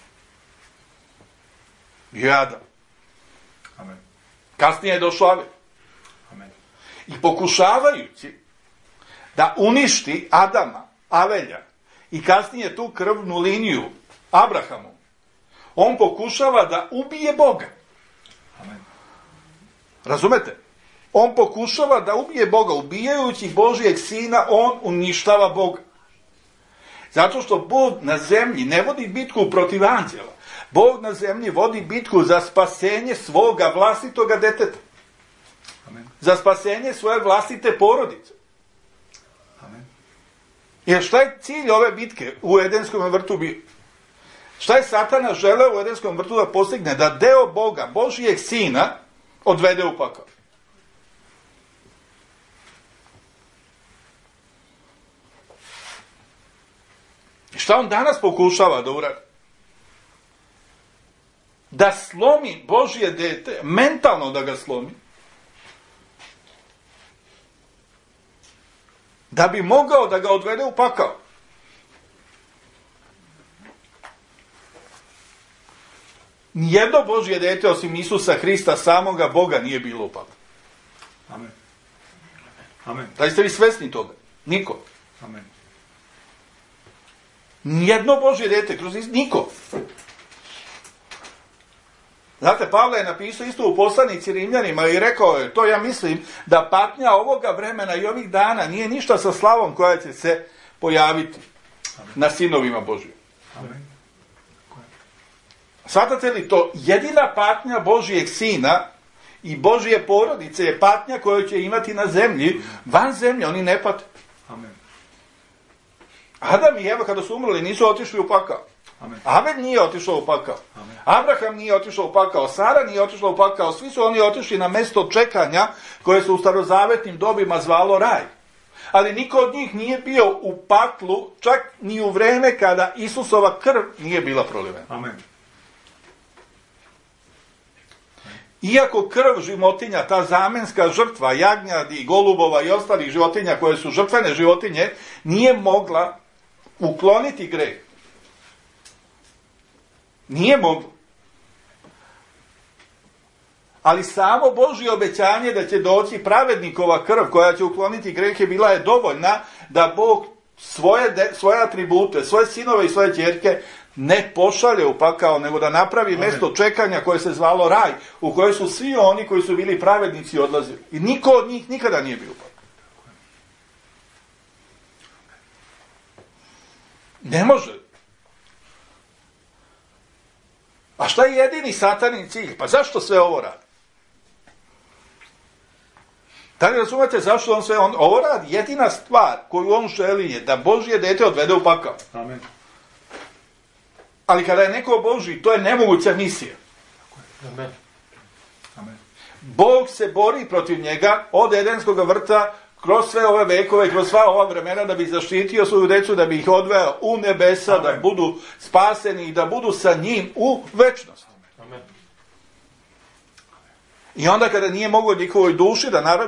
Speaker 1: Bio je Adam.
Speaker 2: Amen.
Speaker 1: Kasnije je došao Avel.
Speaker 2: Amen.
Speaker 1: I pokušavajući da uništi Adama, Avelja i kasnije tu krvnu liniju Abrahamu, on pokušava da ubije Boga.
Speaker 2: Amen.
Speaker 1: Razumete? On pokušava da ubije Boga. Ubijajući Božijeg sina, on uništava Boga. Zato što Bog na zemlji ne vodi bitku protiv anđela. Bog na zemlji vodi bitku za spasenje svoga vlastitoga deteta.
Speaker 2: Amen.
Speaker 1: Za spasenje svoje vlastite porodice.
Speaker 2: Amen.
Speaker 1: Jer šta je cilj ove bitke u Edenskom vrtu bio? Šta je Satana želeo u Edenskom vrtu da postigne? Da deo Boga, Božijeg sina, odvede u pakao. I šta on danas pokušava da uradi? Da slomi Božje dete, mentalno da ga slomi, da bi mogao da ga odvede u pakao. Nijedno Božje dete osim Isusa Hrista, samoga Boga, nije bilo u paklu.
Speaker 2: Amen. Amen.
Speaker 1: Da ste vi svesni toga? Niko.
Speaker 2: Amen.
Speaker 1: Nijedno Božje dete, niko. Znate, Pavle je napisao isto u poslanici Rimljanima i rekao je, to ja mislim, da patnja ovoga vremena i ovih dana nije ništa sa slavom koja će se pojaviti na sinovima Božjim.
Speaker 2: Amen.
Speaker 1: Svatate li to? Jedina patnja Božijeg sina i Božije porodice je patnja koju će imati na zemlji, van zemlje, oni ne pate.
Speaker 2: Amen.
Speaker 1: Adam i Eva kada su umrli nisu otišli u pakao.
Speaker 2: Amen.
Speaker 1: Abel nije otišao u pakao.
Speaker 2: Amen.
Speaker 1: Abraham nije otišao u pakao. Sara nije otišla u pakao. Svi su oni otišli na mesto čekanja koje se u starozavetnim dobima zvalo raj. Ali niko od njih nije bio u paklu, čak ni u vreme kada Isusova krv nije bila prolivena.
Speaker 2: Amen.
Speaker 1: Iako krv životinja, ta zamenska žrtva, jagnjadi, golubova i ostalih životinja koje su žrtvene životinje, nije mogla ukloniti greh. Nije mogla. Ali samo Božje obećanje da će doći pravednikova krv koja će ukloniti grehe bila je dovoljna da Bog svoje atribute, svoje sinove i svoje ćerke ne pošalje u pakao, nego da napravi mjesto čekanja koje se zvalo raj, u koje su svi oni koji su bili pravednici odlazili. I niko od njih nikada nije bio u pakao. Ne može. A šta je jedini satanin cilj? Pa zašto sve ovo radi? Da li razumete zašto on sve ovo radi? Jedina stvar koju on želi je da Božje dete odvede u pakao.
Speaker 2: Amen.
Speaker 1: Ali kada je neko Božji, to je nemoguća misija.
Speaker 2: Amen. Amen.
Speaker 1: Bog se bori protiv njega od Edenskog vrta kroz sve ove vekove, kroz sva ova vremena da bi zaštitio svoju decu, da bi ih odveo u nebesa,
Speaker 2: Amen.
Speaker 1: da budu spaseni i da budu sa njim u večnosti.
Speaker 2: Amen.
Speaker 1: I onda kada nije moglo njihovoj duši,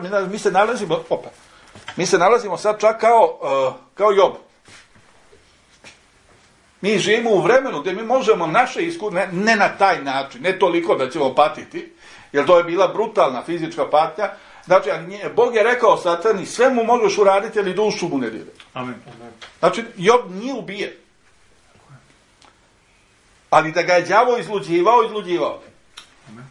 Speaker 1: mi se nalazimo sad čak kao Job. Mi živimo u vremenu gdje mi možemo naše iskustvo, ne na taj način, ne toliko da ćemo patiti, jer to je bila brutalna fizička patnja. Znači, Bog je rekao Satani, sve mu možeš uraditi, ali dušu mu ne diraj.
Speaker 2: Amen.
Speaker 1: Znači, Job nije ubijen. Ali da ga je đavo izluđivao.
Speaker 2: Amen.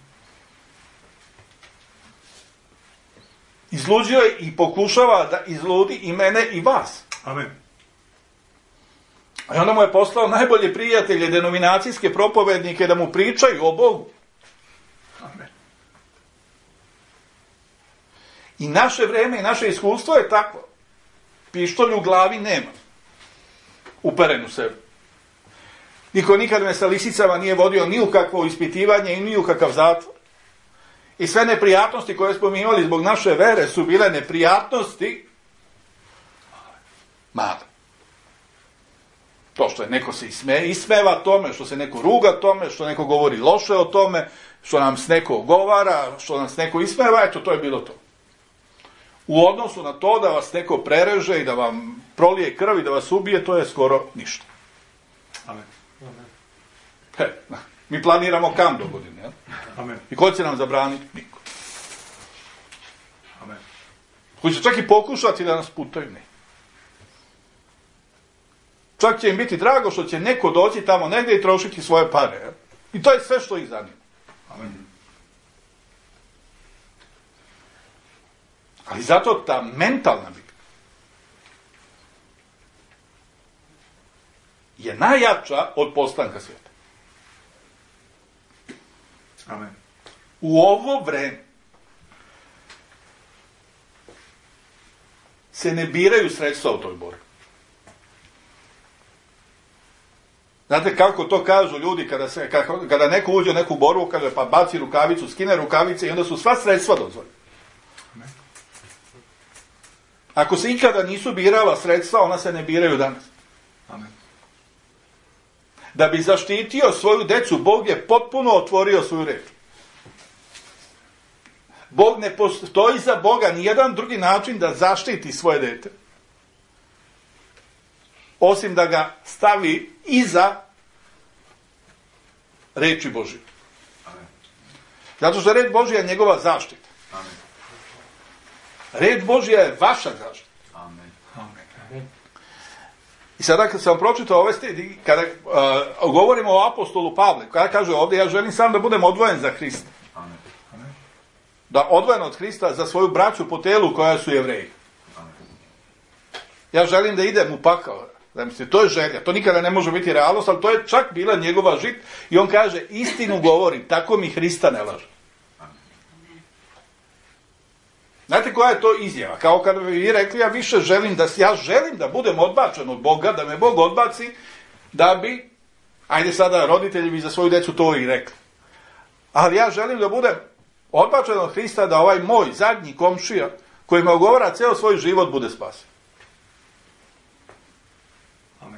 Speaker 1: Izluđio je i pokušava da izludi i mene i vas.
Speaker 2: Amen.
Speaker 1: A onda mu je poslao najbolje prijatelje, denominacijske propovednike da mu pričaju o Bogu.
Speaker 2: Amen.
Speaker 1: I naše vreme i naše iskustvo je takvo. Pištolj u glavi nema. Uperen u sebi. Niko nikad me sa lisicama nije vodio ni u kakvo ispitivanje i ni u kakav zatvor. I sve neprijatnosti koje smo imali zbog naše vere su bile neprijatnosti male. To što je neko se ismeva tome, što se neko ruga tome, što neko govori loše o tome, što nam s neko ogovara, što nam s neko ismeva, eto, to je bilo to. U odnosu na to da vas neko prereže i da vam prolije krv i da vas ubije, to je skoro ništa.
Speaker 2: Amen.
Speaker 1: Mi planiramo kamp do godine, jel?
Speaker 2: Amen.
Speaker 1: I ko će nam zabraniti? Niko.
Speaker 2: Amen.
Speaker 1: Koji će čak i pokušati da nas putaju? Ne. Čak će im biti drago što će neko doći tamo negdje i trošiti svoje pare. Jel? I to je sve što ih zanima.
Speaker 2: Amen.
Speaker 1: Ali zato ta mentalna bitka je najjača od postanka svijeta.
Speaker 2: Amen.
Speaker 1: U ovo vreme se ne biraju sredstva u toj borbi. Znate kako to kažu ljudi kada neko uđe u neku borbu, kaže pa baci rukavicu, skine rukavice i onda su sva sredstva dozvoljena. Ako se ikada nisu birala sredstva, ona se ne biraju danas.
Speaker 2: Amen.
Speaker 1: Da bi zaštitio svoju decu, Bog je potpuno otvorio svoju reč. Bog ne postoji za Boga nijedan drugi način da zaštiti svoje dete, osim da ga stavi iza reči Božje. Zato što red Božji je njegova zaštita.
Speaker 2: Amen.
Speaker 1: Red Božji je vaša zaštita.
Speaker 2: Amen.
Speaker 1: I sada kad sam pročitao ove stvari, kada govorimo o apostolu Pavle, kada kaže ovdje, ja želim sam da budem odvojen za Hrista.
Speaker 2: Amen. Amen.
Speaker 1: Da odvojen od Hrista za svoju braću po telu koja su Jevreji. Ja želim da idem u pakao. Znači, to je želja, to nikada ne može biti realnost, ali to je čak bila njegova žit i on kaže, istinu govorim, tako mi Hrista ne laže. Znate koja je to izjava? Kao kada bi vi rekli, ja želim da budem odbačen od Boga, da me Bog odbaci, da bi, ajde sada roditelji bi za svoju djecu to i rekli. Ali ja želim da budem odbačen od Hrista, da ovaj moj zadnji komšija, koji me ogovara ceo svoj život, bude spasen.
Speaker 2: Amen.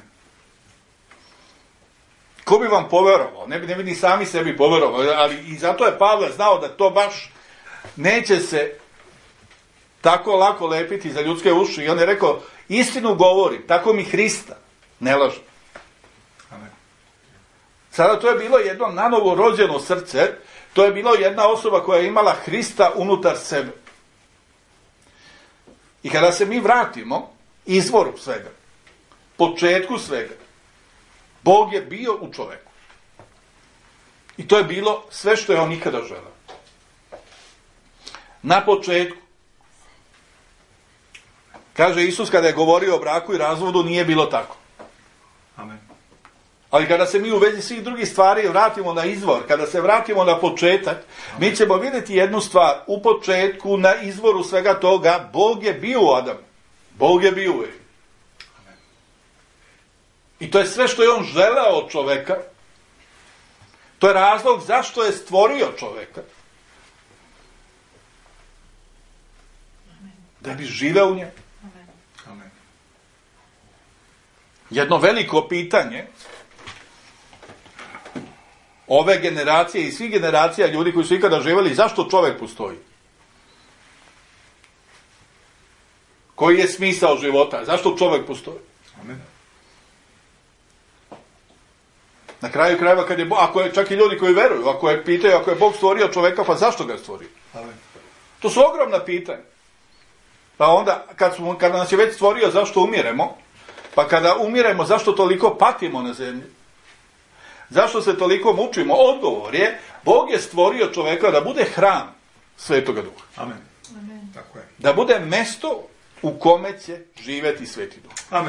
Speaker 1: Ko bi vam poverovao? Ne bi ni sami sebi poverovao, ali i zato je Pavle znao da to baš neće se tako lako lepiti za ljudske uši. I on je rekao, istinu govorim, tako mi Hrista ne laže.
Speaker 2: Amen.
Speaker 1: Sada to je bilo jedno nanovo rođeno srce, to je bilo jedna osoba koja je imala Hrista unutar sebe. I kada se mi vratimo izvoru svega, početku svega, Bog je bio u čoveku. I to je bilo sve što je on ikada želeo. Na početku, kaže Isus kada je govorio o braku i razvodu, nije bilo tako.
Speaker 2: Amen.
Speaker 1: Ali kada se mi u vezi svih drugih stvari vratimo na izvor, kada se vratimo na početak, mi ćemo vidjeti jednu stvar. U početku, na izvoru svega toga, Bog je bio u Adamu. Bog je bio u Evi. I to je sve što je on želeo od čoveka. To je razlog zašto je stvorio čoveka. Da bi živeo u njemu.
Speaker 2: Amen.
Speaker 1: Jedno veliko pitanje ove generacije i svih generacija ljudi koji su ikada živjeli, zašto čovjek postoji? Koji je smisao života? Zašto čovjek postoji?
Speaker 2: Amen.
Speaker 1: Na kraju krajeva, kad je, ako je čak i ljudi koji veruju, ako je pitaju, ako je Bog stvorio čovjeka, pa zašto ga je stvorio?
Speaker 2: Amen.
Speaker 1: To su ogromna pitanja. Pa onda, kada nas je već stvorio, zašto umiremo? Pa kada umiremo, zašto toliko patimo na zemlji? Zašto se toliko mučimo? Odgovor je, Bog je stvorio čovjeka da bude hram Svetoga Duha.
Speaker 2: Amen.
Speaker 3: Amen.
Speaker 2: Tako je.
Speaker 1: Da bude mesto u kome će živjeti Sveti Duh.
Speaker 2: Amen.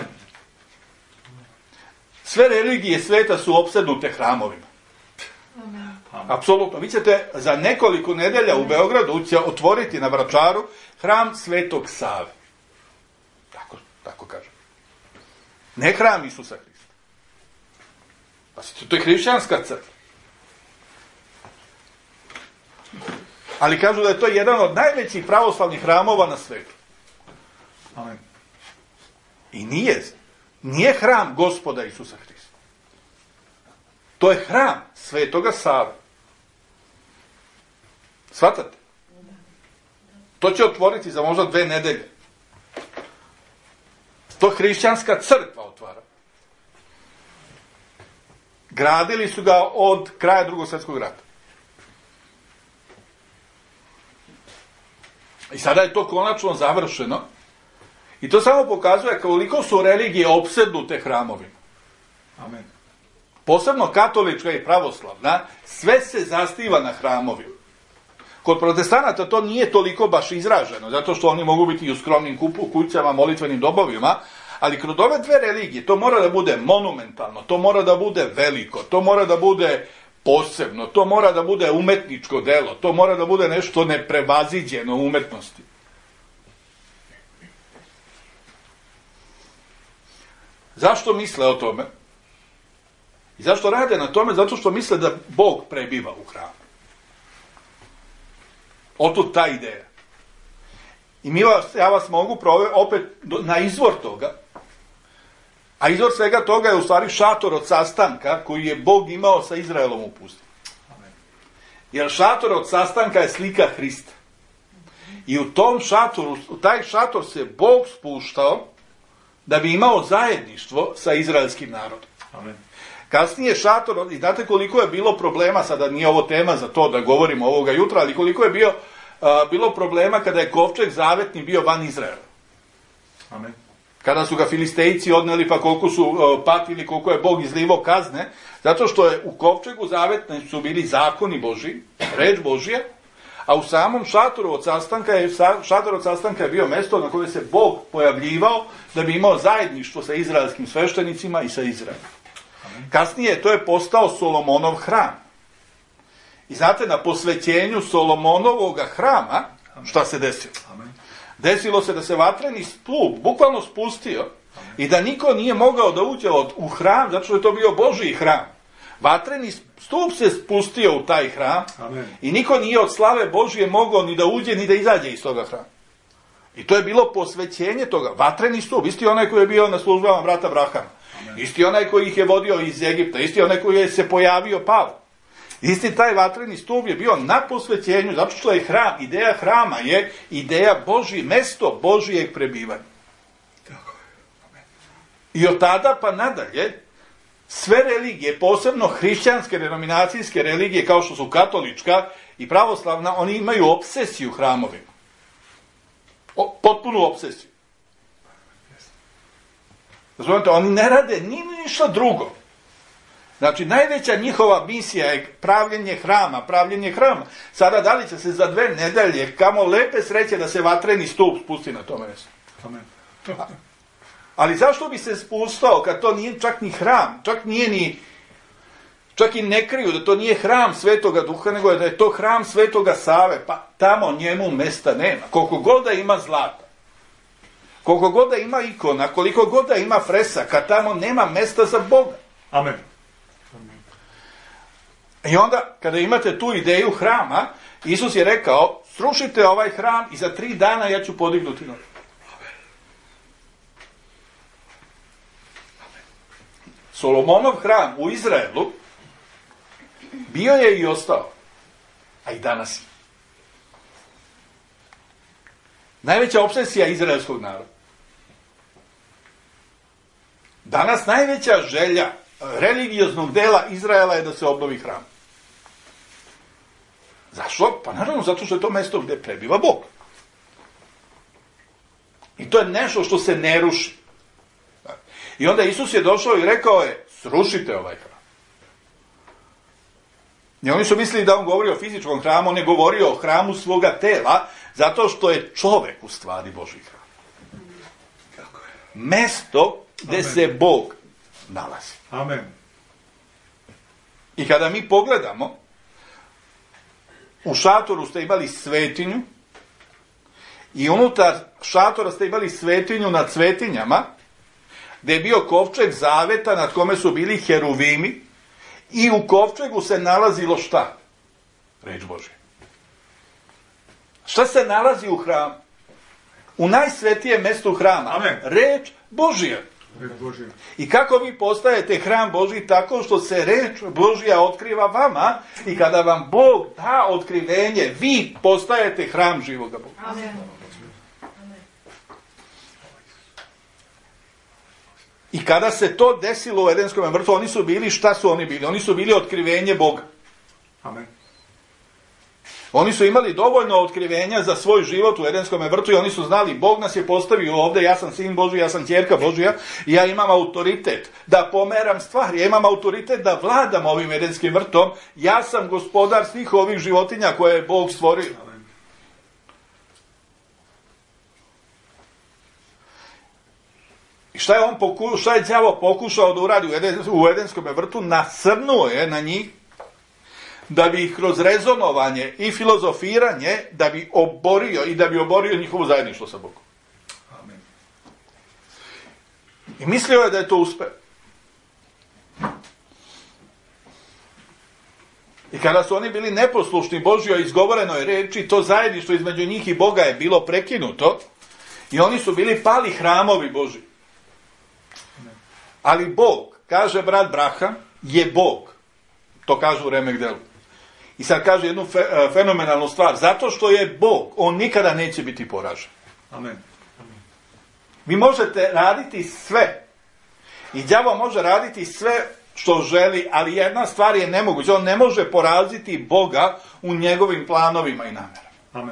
Speaker 1: Sve religije sveta su opsednute hramovima.
Speaker 3: Amen.
Speaker 1: Apsolutno. Vi ćete za nekoliko nedelja u Beogradu će otvoriti na Vračaru hram Svetog Save. Tako kažem. Ne hram Isusa Hrista. Pa to je hrišćanska crkva. Ali kažu da je to jedan od najvećih pravoslavnih hramova na svijetu.
Speaker 2: Amen.
Speaker 1: I nije hram Gospoda Isusa Hrista. To je hram Svetoga Save. Shvatate? To će otvoriti za možda 2 nedelje. To hrišćanska crkva otvara. Gradili su ga od kraja Drugog svjetskog rata. I sada je to konačno završeno. I to samo pokazuje koliko su religije opsednute hramovima.
Speaker 2: Amen.
Speaker 1: Posebno katolička i pravoslavna, sve se zasniva na hramovima. Kod protestanata to nije toliko baš izraženo, zato što oni mogu biti i u skromnim kućama, molitvenim dobovima, ali kod ove 2 religije to mora da bude monumentalno, to mora da bude veliko, to mora da bude posebno, to mora da bude umetničko delo, to mora da bude nešto neprevaziđeno u umetnosti. Zašto misle o tome? I zašto rade na tome? Zato što misle da Bog prebiva u hramu. Otud ta ideja. I ja vas mogu provesti opet na izvor toga. A izvor svega toga je u stvari šator od sastanka koji je Bog imao sa Izraelom u pustinji. Jer šator od sastanka je slika Hrista. I u tom šatoru, u taj šator se Bog spuštao da bi imao zajedništvo sa izraelskim narodom.
Speaker 2: Amen.
Speaker 1: Kasnije šator, i znate koliko je bilo problema, sada nije ovo tema za to da govorimo ovoga jutra, ali koliko je bilo problema kada je kovčeg zavetni bio van Izraela.
Speaker 2: Amen.
Speaker 1: Kada su ga Filistejci odneli, pa koliko su patili, koliko je Bog izlivao kazne, zato što je u kovčegu zavetne su bili zakoni Božji, reč Božja, a u samom šatoru od sastanka je bio mesto na koje se Bog pojavljivao da bi imao zajedništvo sa izraelskim sveštenicima i sa Izraelom. Kasnije to je postao Solomonov hram. I znate, na posvećenju Solomonovog hrama, šta se desilo? Desilo se da se vatreni stup bukvalno spustio i da niko nije mogao da uđe u hram, zato što je to bio Božji hram. Vatreni stup se spustio u taj hram.
Speaker 2: Amen.
Speaker 1: I niko nije od slave Božje mogao ni da uđe ni da izađe iz toga hrama. I to je bilo posvećenje toga. Vatreni stup, isti onaj koji je bio na službama brata Abrahama. Amen. Isti onaj koji ih je vodio iz Egipta, isti onaj koji je se pojavio Pavlu. Isti taj vatreni stup je bio na posvećenju, zato što je hram, ideja hrama je ideja Božji, mesto Božijeg prebivanja. I od tada pa nadalje, sve religije, posebno hrišćanske denominacijske religije, kao što su katolička i pravoslavna, oni imaju obsesiju hramovima. Potpunu obsesiju. Razumijete, oni ne rade ni ništa drugo. Znači, najveća njihova misija je pravljenje hrama. Sada, da li će se za 2 nedelje, kamo lepe sreće da se vatreni stup spusti na tome mjestu?
Speaker 2: Amen.
Speaker 1: Ali zašto bi se spustao kad to nije čak ni hram, čak i ne kriju da to nije hram Svetoga Duha, nego da je to hram Svetoga Save, pa tamo njemu mesta nema. Koliko god da ima zlata, koliko god da ima ikona, koliko god da ima fresaka, tamo nema mesta za Boga.
Speaker 2: Amen.
Speaker 1: I onda, kada imate tu ideju hrama, Isus je rekao, srušite ovaj hram i za 3 dana ja ću podignuti novi. Solomonov hram u Izraelu bio je i ostao, a i danas je. Najveća opsesija izraelskog naroda. Danas najveća želja religioznog dela Izraela je da se obnovi hram. Zašto? Pa naravno zato što je to mesto gdje prebiva Bog. I to je nešto što se ne ruši. I onda Isus je došao i rekao je, srušite ovaj hram. I oni su mislili da on govori o fizičkom hramu, on je govorio o hramu svoga tela, zato što je čovek u stvari Božji hram. Mesto gdje se Bog nalazi.
Speaker 2: Amen.
Speaker 1: I kada mi pogledamo, u šatoru ste imali svetinju i unutar šatora ste imali svetinju nad svetinjama, gdje je bio kovčeg zaveta nad kome su bili heruvimi i u kovčegu se nalazilo šta? Reč Božja. Šta se nalazi u hramu? U najsvetijem mjestu hrama.
Speaker 2: Amen.
Speaker 1: Reč Božja. I kako vi postajete hram Božji? Tako što se reč Božja otkriva vama i kada vam Bog da otkrivenje, vi postajete hram živoga Boga.
Speaker 3: Amen.
Speaker 1: I kada se to desilo u Edenskom vrtu, oni su bili, šta su oni bili? Oni su bili otkrivenje Boga.
Speaker 2: Amen.
Speaker 1: Oni su imali dovoljno otkrivenja za svoj život u Edenskom vrtu i oni su znali, Bog nas je postavio ovdje, ja sam sin Božji, ja sam ćerka Božja i ja imam autoritet da pomeram stvari, ja imam autoritet da vladam ovim Edenskim vrtom, ja sam gospodar svih ovih životinja koje je Bog stvorio.
Speaker 2: Amen.
Speaker 1: I šta je đavo pokušao da uradi u Edenskom vrtu? Nasrnuo je na njih da bi ih kroz rezonovanje i filozofiranje da bi oborio njihovo zajedništvo sa Bogom.
Speaker 2: Amen.
Speaker 1: I mislio je da je to uspeo. I kada su oni bili neposlušni Božjoj izgovorenoj reči, to zajedništvo između njih i Boga je bilo prekinuto i oni su bili pali hramovi Božji. Ali Bog, kaže brat Braham, je Bog. To kaže u Remegdelu. I sad kaže jednu fenomenalnu stvar. Zato što je Bog, on nikada neće biti poražen.
Speaker 2: Amen.
Speaker 1: Vi možete raditi sve. I đavo može raditi sve što želi, ali jedna stvar je nemoguća. On ne može poraziti Boga u njegovim planovima i namerama.
Speaker 2: Amen.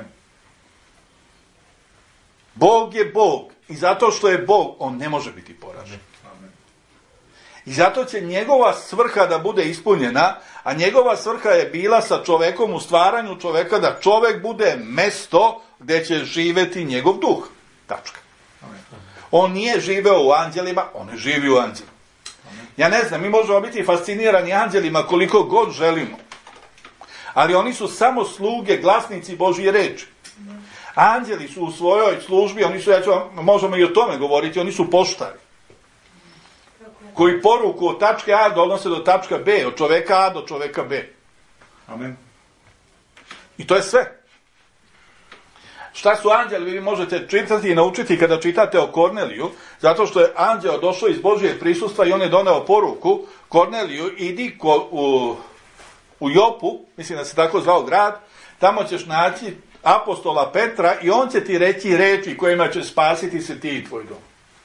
Speaker 1: Bog je Bog. I zato što je Bog, on ne može biti poražen.
Speaker 2: Amen.
Speaker 1: I zato će njegova svrha da bude ispunjena, a njegova svrha je bila sa čovekom u stvaranju čoveka da čovek bude mesto gdje će živeti njegov duh. Tačka.
Speaker 2: Amen.
Speaker 1: On nije živeo u anđelima, on ne živi u anđelima. Ja ne znam, mi možemo biti fascinirani anđelima koliko god želimo. Ali oni su samo sluge, glasnici Božje reči. Anđeli su u svojoj službi, oni su, možemo i o tome govoriti, oni su poštari. Koji poruku od tačke A donose do tačka B, od čoveka A do čoveka B.
Speaker 2: Amen.
Speaker 1: I to je sve. Šta su anđeli, vi možete čitati i naučiti kada čitate o Korneliju, zato što je anđeo došao iz Božjeg prisustva i on je doneo poruku Korneliju, idi u Jopu, mislim da se tako zvao grad, tamo ćeš naći apostola Petra i on će ti reći reči kojima će spasiti se ti i tvoj dom.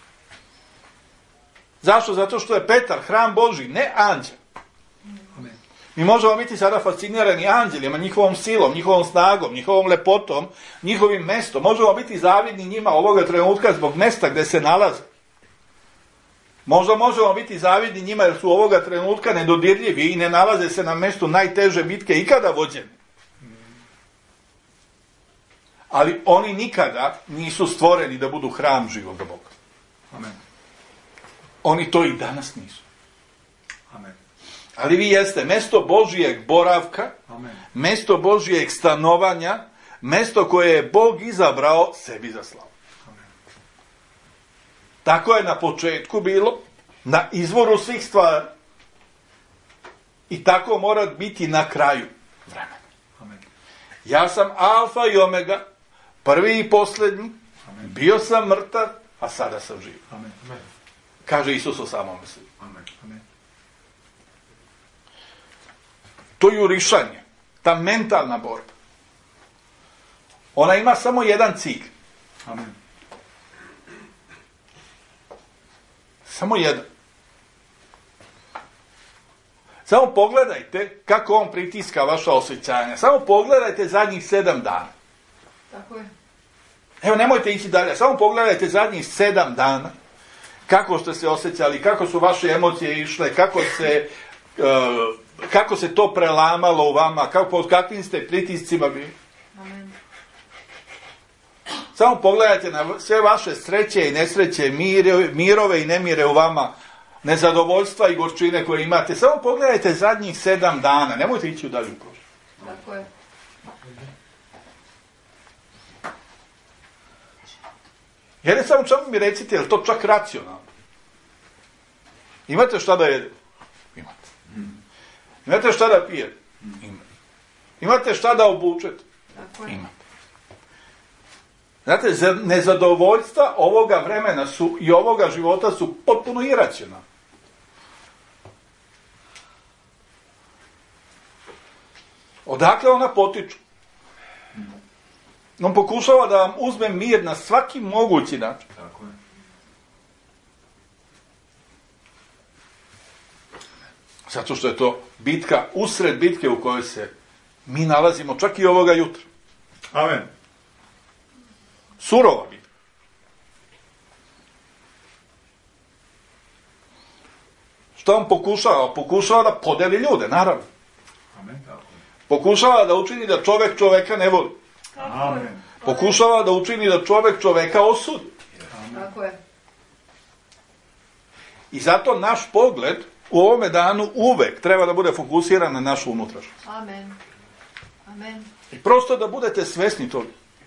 Speaker 1: Zašto? Zato što je Petar hram Božji, ne anđel.
Speaker 2: Amen.
Speaker 1: Mi možemo biti sada fascinirani anđelima, njihovom silom, njihovom snagom, njihovom lepotom, njihovim mestom. Možemo biti zavidni njima ovoga trenutka zbog mesta gdje se nalaze. Možda možemo biti zavidni njima jer su ovoga trenutka nedodirljivi i ne nalaze se na mjestu najteže bitke ikada vođeni. Ali oni nikada nisu stvoreni da budu hram živog Boga.
Speaker 2: Amen.
Speaker 1: Oni to i danas nisu.
Speaker 2: Amen.
Speaker 1: Ali vi jeste mjesto Božijeg boravka,
Speaker 2: Amen.
Speaker 1: mjesto Božijeg stanovanja, mjesto koje je Bog izabrao sebi za slavu.
Speaker 2: Amen.
Speaker 1: Tako je na početku bilo, na izvoru svih stvari. I tako mora biti na kraju vremena.
Speaker 2: Amen.
Speaker 1: Ja sam alfa i omega, prvi i posljednji,
Speaker 2: Amen.
Speaker 1: bio sam mrtav, a sada sam živ.
Speaker 2: Amen. Amen.
Speaker 1: Kaže Isus o samome sebi.
Speaker 2: Amen. Amen.
Speaker 1: To jurišanje, ta mentalna borba, ona ima samo jedan cilj.
Speaker 2: Amen.
Speaker 1: Samo jedan. Samo pogledajte kako on pritiska vaša osjećanja. Samo pogledajte zadnjih 7 dana.
Speaker 3: Tako je.
Speaker 1: Evo, nemojte ići dalje. Samo pogledajte zadnjih 7 dana. Kako ste se osjećali, kako su vaše emocije išle, kako se to prelamalo u vama, pod kakvim ste pritiscima bili.
Speaker 3: Amen.
Speaker 1: Samo pogledajte na sve vaše sreće i nesreće, mirove i nemire u vama, nezadovoljstva i gorčine koje imate. Samo pogledajte zadnjih 7 dana. Nemojte ići u dalju prošlost.
Speaker 3: Tako je.
Speaker 1: Jer samo čemu mi recite, je li to čak racionalno? Imate šta da jedete? Imate. Imate šta da pijete? Imate. Imate šta da obučete?
Speaker 3: Tako je.
Speaker 1: Imate. Znate, nezadovoljstva ovoga vremena su i ovoga života su potpuno iracionalne. Odakle ona potiču? On pokušava da vam uzme mir na svaki mogući način.
Speaker 2: Tako je.
Speaker 1: Zato što je to bitka, usred bitke u kojoj se mi nalazimo čak i ovoga jutra.
Speaker 2: Amen.
Speaker 1: Surova bitka. Što on pokušava? Pokušava da podeli ljude, naravno.
Speaker 2: Amen. Tako je.
Speaker 1: Pokušava da učini da čovjek čoveka ne voli.
Speaker 2: Amen.
Speaker 1: Pokušava da učini da čovjek čoveka osudi.
Speaker 3: Tako je.
Speaker 1: I zato naš pogled u ovome danu uvek treba da bude fokusiran na našu unutrašnjost.
Speaker 3: Amen. Amen.
Speaker 1: I prosto da budete svesni toga.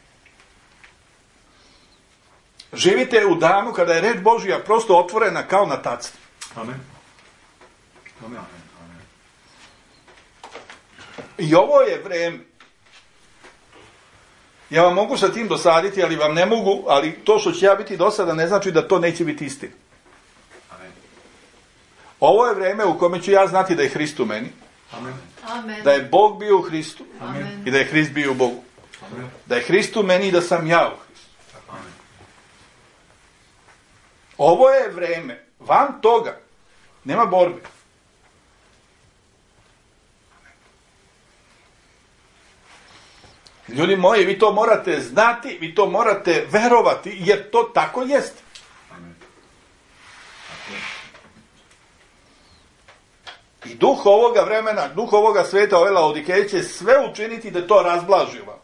Speaker 1: Živite u danu kada je red Božija prosto otvorena kao na tacni.
Speaker 2: Amen. Amen. Amen.
Speaker 1: I ovo je vreme. Ja vam mogu sa tim dosaditi, ali vam ne mogu, ali to što će ja biti dosada ne znači da to neće biti istina.
Speaker 2: Amen.
Speaker 1: Ovo je vreme u kome ću ja znati da je Hrist u meni,
Speaker 2: Amen.
Speaker 3: Amen.
Speaker 1: da je Bog bio u Hristu
Speaker 3: Amen.
Speaker 1: i da je Hrist bio u Bogu.
Speaker 2: Amen.
Speaker 1: Da je Hrist u meni i da sam ja u Hristu.
Speaker 2: Amen.
Speaker 1: Ovo je vreme Van toga nema borbe. Ljudi moji, vi to morate znati, vi to morate verovati, jer to tako jeste.
Speaker 2: Amen.
Speaker 1: I duh ovoga vremena, duh ovoga sveta, ove Laodikeje će sve učiniti da to razblaži vam.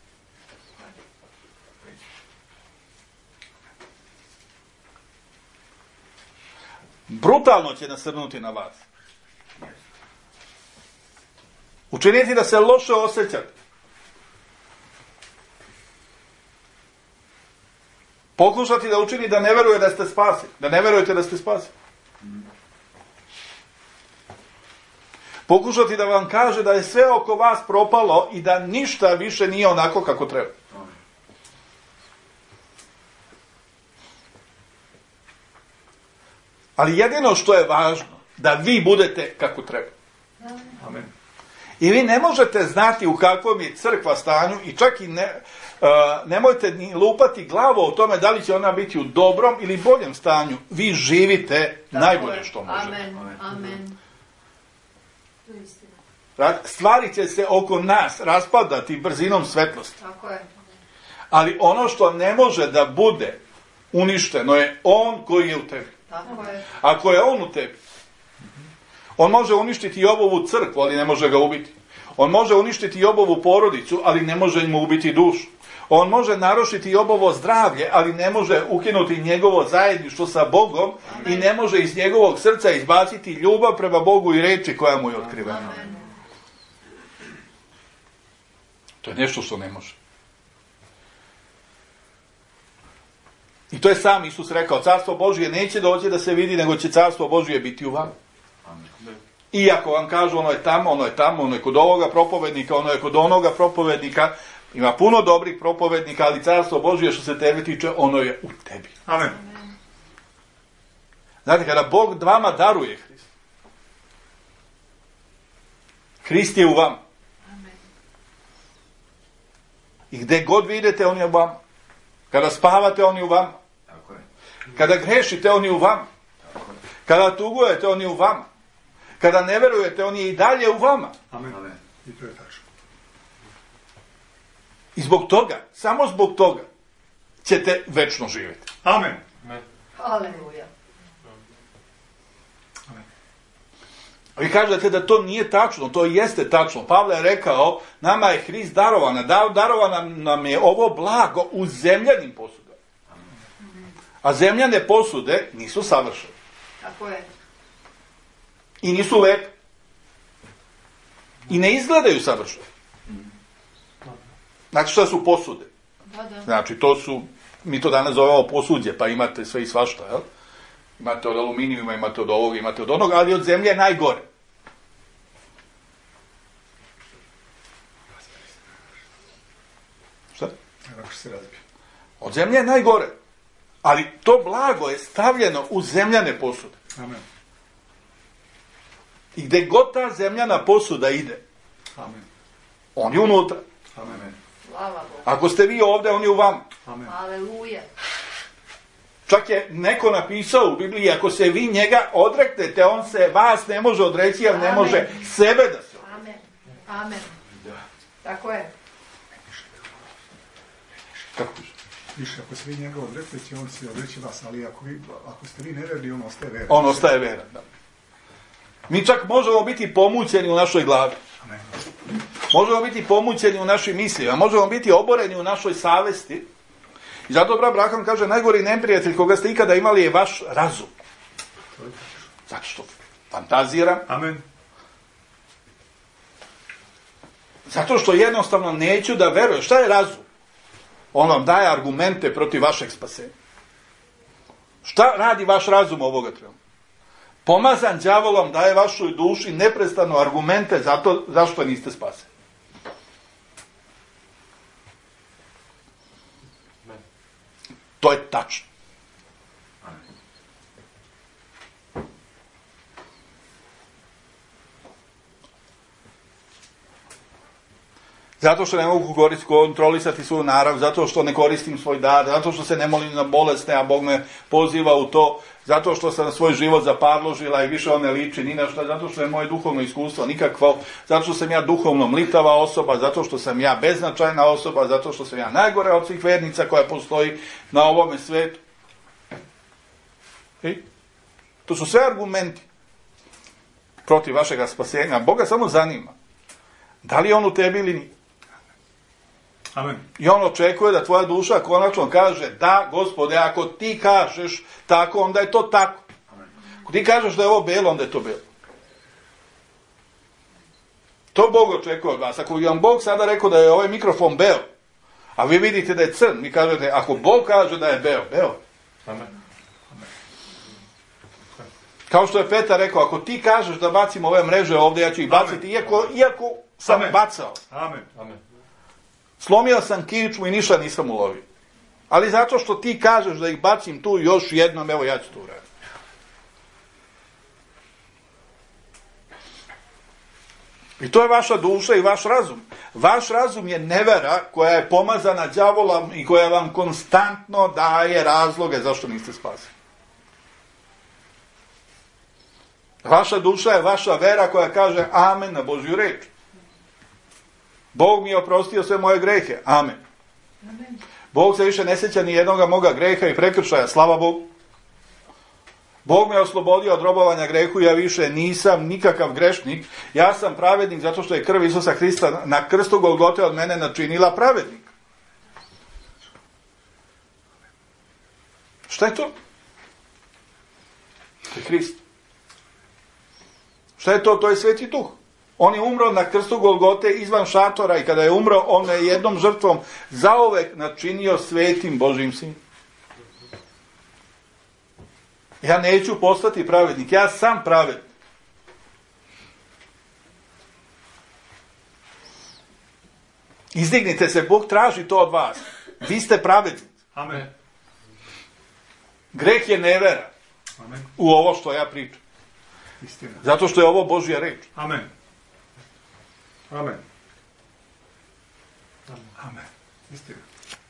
Speaker 1: Brutalno će nasrnuti na vas. Učiniti da se loše osjećate. Pokušati da učini da ne veruje da ste spaseni. Da ne verujete da ste spaseni. Pokušati da vam kaže da je sve oko vas propalo i da ništa više nije onako kako treba. Ali jedino što je važno, da vi budete kako treba.
Speaker 2: Amen.
Speaker 1: I vi ne možete znati u kakvom je crkva stanju i čak i nemojte ni lupati glavu o tome da li će ona biti u dobrom ili boljem stanju. Vi živite najbolje što možete.
Speaker 3: Amen. Amen.
Speaker 1: Stvari će se oko nas raspadati brzinom svetlosti.
Speaker 3: Tako je.
Speaker 1: Ali ono što ne može da bude uništeno je on koji je u tebi.
Speaker 3: Tako je.
Speaker 1: Ako je on u tebi, on može uništiti Jobovu crkvu, ali ne može ga ubiti. On može uništiti Jobovu porodicu, ali ne može mu ubiti dušu. On može narušiti Jobovo zdravlje, ali ne može ukinuti njegovo zajedništvo sa Bogom. Amen. I ne može iz njegovog srca izbaciti ljubav prema Bogu i reči koja mu je otkrivena.
Speaker 3: Amen.
Speaker 1: To je nešto što ne može. I to je sam Isus rekao, carstvo Božje neće doći da se vidi, nego će carstvo Božje biti u vama. Iako vam kažu ono je tamo, ono je kod ovoga propovednika, ono je kod onoga propovednika, ima puno dobrih propovednika, ali carstvo Božje što se tebe tiče, ono je u tebi.
Speaker 2: Amen.
Speaker 1: Znate, kada Bog vama daruje Hrist, Hrist je u vama. I gdje god vi idete, on je u vama. Kada spavate, on je u vama.
Speaker 2: Tako je.
Speaker 1: Kada grešite, on je u vama.
Speaker 2: Tako je.
Speaker 1: Kada tugujete, on je u vama. Kada ne verujete, on je i dalje u vama.
Speaker 2: Amen. Amen. I to je tačno.
Speaker 1: I zbog toga, samo zbog toga, ćete večno živjeti.
Speaker 2: Amen.
Speaker 3: Aleluja.
Speaker 1: Vi kažete da to nije tačno, to jeste tačno. Pavle je rekao, nama je Hrist darovana. Darovana nam je ovo blago u zemljanim posudama. A zemljane posude nisu savršene.
Speaker 3: Tako je.
Speaker 1: I nisu lepe. I ne izgledaju savršeno. Znači što su posude?
Speaker 3: Da.
Speaker 1: Znači to su, mi to danas zovemo posuđe, pa imate sve i svašta, jel? Imate od aluminijuma, imate od ovoga, imate od onoga, ali od zemlje je najgore. Šta? Od zemlje je najgore. Ali to blago je stavljeno u zemljane posude.
Speaker 2: Amen.
Speaker 1: I gdje god ta zemljana posuda ide,
Speaker 2: Amen.
Speaker 1: on je unutra.
Speaker 2: Amen.
Speaker 3: Slava Bogu.
Speaker 1: Ako ste vi ovdje, on je u vama.
Speaker 2: Amen.
Speaker 3: Aleluja.
Speaker 1: Čak je neko napisao u Bibliji, ako se vi njega odreknete, on se vas ne može odreći, jer ne može sebe da se odreći.
Speaker 3: Amen. Amen. Tako je.
Speaker 1: Kako piše?
Speaker 2: Više, ako se vi njega odreknete, on se odreći vas, ali ako ste vi neverni, on ostaje veran.
Speaker 1: On ostaje veran, da. Mi čak možemo biti pomućeni u našoj glavi.
Speaker 2: Amen.
Speaker 1: Možemo biti pomućeni u našim mislima, možemo biti oboreni u našoj savesti. I zato Abraham kaže, najgori neprijatelj koga ste ikada imali je vaš razum. Zato što fantaziram.
Speaker 2: Amen.
Speaker 1: Zato što jednostavno neću da verujem. Šta je razum? On vam daje argumente protiv vašeg spasenja. Šta radi vaš razum ovoga trenutka? Pomazan đavolom daje vašoj duši neprestano argumente zato zašto niste spaseni. To je tačno. Zato što ne mogu kontrolisati svoju narav, zato što ne koristim svoj dar, zato što se ne molim na bolesne, a Bog me poziva u to, zato što sam svoj život zaparložila i više on ne liči ni na što, zato što je moje duhovno iskustvo nikakvo, zato što sam ja duhovno mlitava osoba, zato što sam ja beznačajna osoba, zato što sam ja najgore od svih vernica koja postoji na ovome svetu. I to su sve argumenti protiv vašega spasenja. Boga samo zanima da li je on u tebi ili nije.
Speaker 2: Amen.
Speaker 1: I on očekuje da tvoja duša konačno kaže, da, Gospode, ako ti kažeš tako, onda je to tako. Ako ti kažeš da je ovo belo, onda je to belo. To Bog očekuje od vas. Ako bi vam Bog sada rekao da je ovaj mikrofon beo, a vi vidite da je crn, vi kažete, ako Bog kaže da je beo, beo.
Speaker 2: Amen.
Speaker 1: Kao što je Petar rekao, ako ti kažeš da bacim ove mreže ovdje, ja ću ih baciti, iako sam bacao.
Speaker 2: Amen. Amen.
Speaker 1: Slomio sam kičmu i ništa nisam ulovio. Ali zato što ti kažeš da ih bacim tu još jednom, evo ja ću to uraditi. I to je vaša duša i vaš razum. Vaš razum je nevera koja je pomazana đavolom i koja vam konstantno daje razloge zašto niste spaseni. Vaša duša je vaša vera koja kaže amen na Božju reč. Bog mi je oprostio sve moje grehe. Amen.
Speaker 3: Amen.
Speaker 1: Bog se više ne sjeća ni jednoga moga greha i prekršaja. Slava Bogu. Bog me je oslobodio od robovanja grehu. Ja više nisam nikakav grešnik. Ja sam pravednik zato što je krv Isusa Hrista na krstu Golgote od mene načinila pravednik. Šta je to? To je Hrist. Šta je to? To je Sveti Duh. On je umro na krstu Golgote izvan šatora i kada je umro, on je jednom žrtvom zauvek načinio svetim Božjim sinom. Ja neću postati pravednik, ja sam pravednik. Izdignite se, Bog traži to od vas. Vi ste pravednici.
Speaker 2: Amen.
Speaker 1: Greh je nevera.
Speaker 2: Amen.
Speaker 1: U ovo što ja pričam.
Speaker 2: Istina.
Speaker 1: Zato što je ovo Božja reč.
Speaker 2: Amen. Amen. Amen. Istina.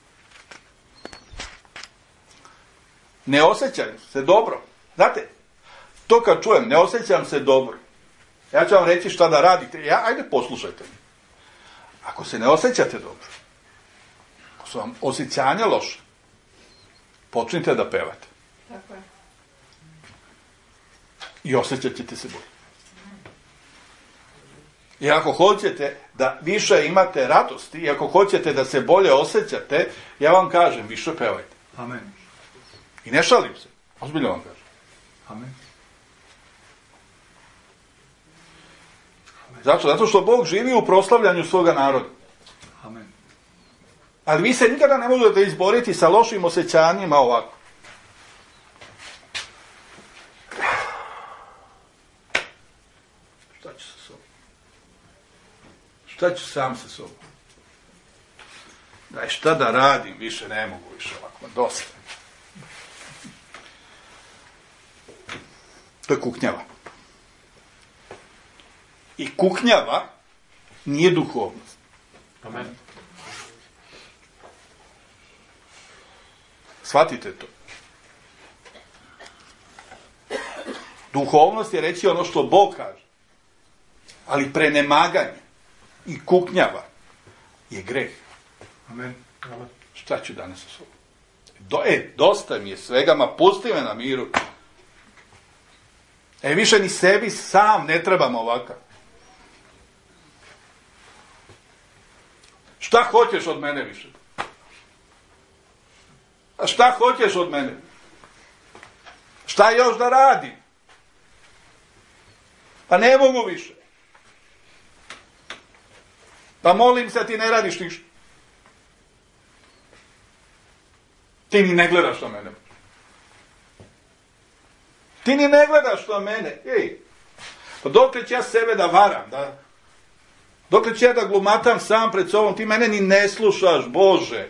Speaker 1: Ne osjećam se dobro. Znate, to kad čujem, ne osjećam se dobro. Ja ću vam reći šta da radite. Ajde poslušajte me. Ako se ne osjećate dobro, ako su vam osjećanja loše, počnite da pevate.
Speaker 3: Tako je.
Speaker 1: I osjećat ćete se bolje. I ako hoćete da više imate radosti, i ako hoćete da se bolje osjećate, ja vam kažem, više pevajte.
Speaker 2: Amen.
Speaker 1: I ne šalim se. Ozbiljno vam kažem.
Speaker 2: Amen.
Speaker 1: Zato što Bog živi u proslavljanju svoga naroda.
Speaker 2: Amen.
Speaker 1: Ali vi se nikada ne možete izboriti sa lošim osjećanjima ovako. Šta ću sa sobom? Šta ću sam sa sobom? Daj, šta da radim? Više ne mogu više ovako. Dosta. To je kuknjava. I kuknjava nije duhovnost.
Speaker 2: Amen.
Speaker 1: Shvatite to. Duhovnost je reći ono što Bog kaže. Ali prenemaganje i kuknjava je greh.
Speaker 2: Amen. Amen.
Speaker 1: Šta ću danas sa sobom? Dosta mi je svega, ma pusti me na miru. Više ni sebi sam ne trebam ovakav. Šta hoćeš od mene više? A šta hoćeš od mene? Šta još da radim? Pa ne mogu više. Pa molim se, ti ne radiš ništa. Ti ni ne gledaš na mene. Ti ni ne gledaš na mene. Ej, pa dokle ću ja sebe da varam, da? Dokle ću ja da glumatam sam pred sobom, ti mene ni ne slušaš, Bože.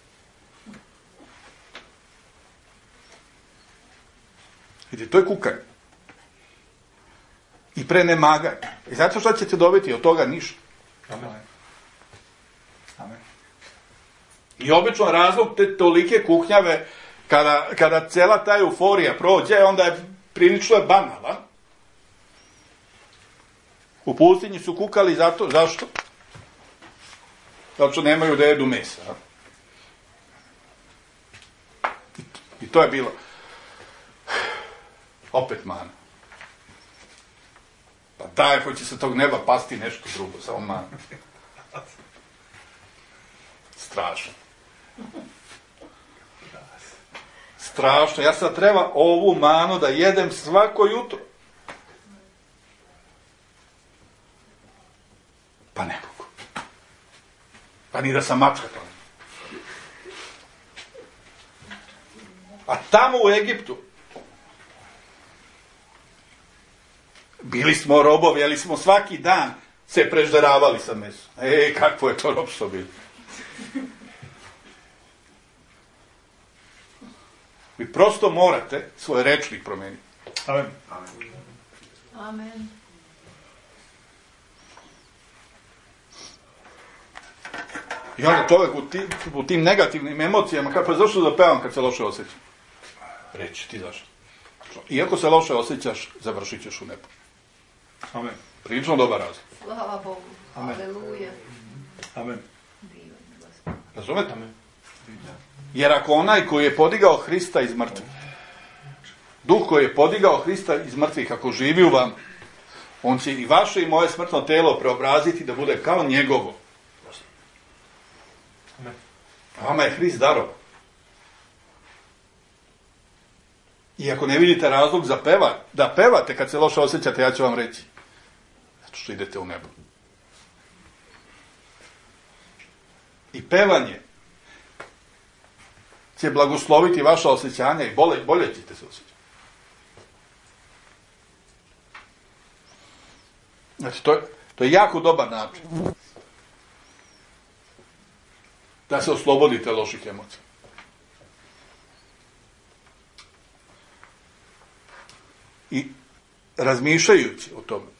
Speaker 1: Vidite, to je kukanje. I prenemaganje. I zato što ćete dobiti od toga ništa.
Speaker 2: Amen. Amen.
Speaker 1: I obično razlog te tolike kuknjave, kada cela ta euforija prođe, onda je prilično banalan. U pustinji su kukali zašto? Zato što nemaju da jedu mesa. I to je bilo. Opet mana. Pa daj, hoće se tog neba pasti nešto drugo, samo mana. Strašno. Strašno. Ja sad treba ovu manu da jedem svako jutro. Pa ne mogu. Pa ni da sam mačka to. A tamo u Egiptu bili smo robovi, ali smo svaki dan se prežderavali sa mesom. Kakvo je to ropstvo bilo. Vi prosto morate svoj rečnik promijeniti.
Speaker 2: Amen.
Speaker 3: Amen.
Speaker 1: I onda čovjek u tim negativnim emocijama, kako je zašto da pevam kad se loše osjećam? Reći ti zašto. Iako se loše osjećaš, završit ćeš u nebu.
Speaker 2: Amen.
Speaker 1: Prilično dobar razlog.
Speaker 3: Slava Bogu.
Speaker 2: Amen.
Speaker 3: Aleluja.
Speaker 2: Amen.
Speaker 1: Razumete? Jer ako onaj koji je podigao Hrista iz mrtvih, duh koji je podigao Hrista iz mrtvih, ako živi u vam, on će i vaše i moje smrtno telo preobraziti da bude kao njegovo. Vama je Hrist darova. I ako ne vidite razlog za da pevate kad se loše osjećate, ja ću vam reći. Zato što idete u nebo. I pevanje će blagosloviti vaša osjećanja i bolje ćete se osjećati. Znači, to je jako dobar način da se oslobodite loših emocija. I razmišljajući o tome,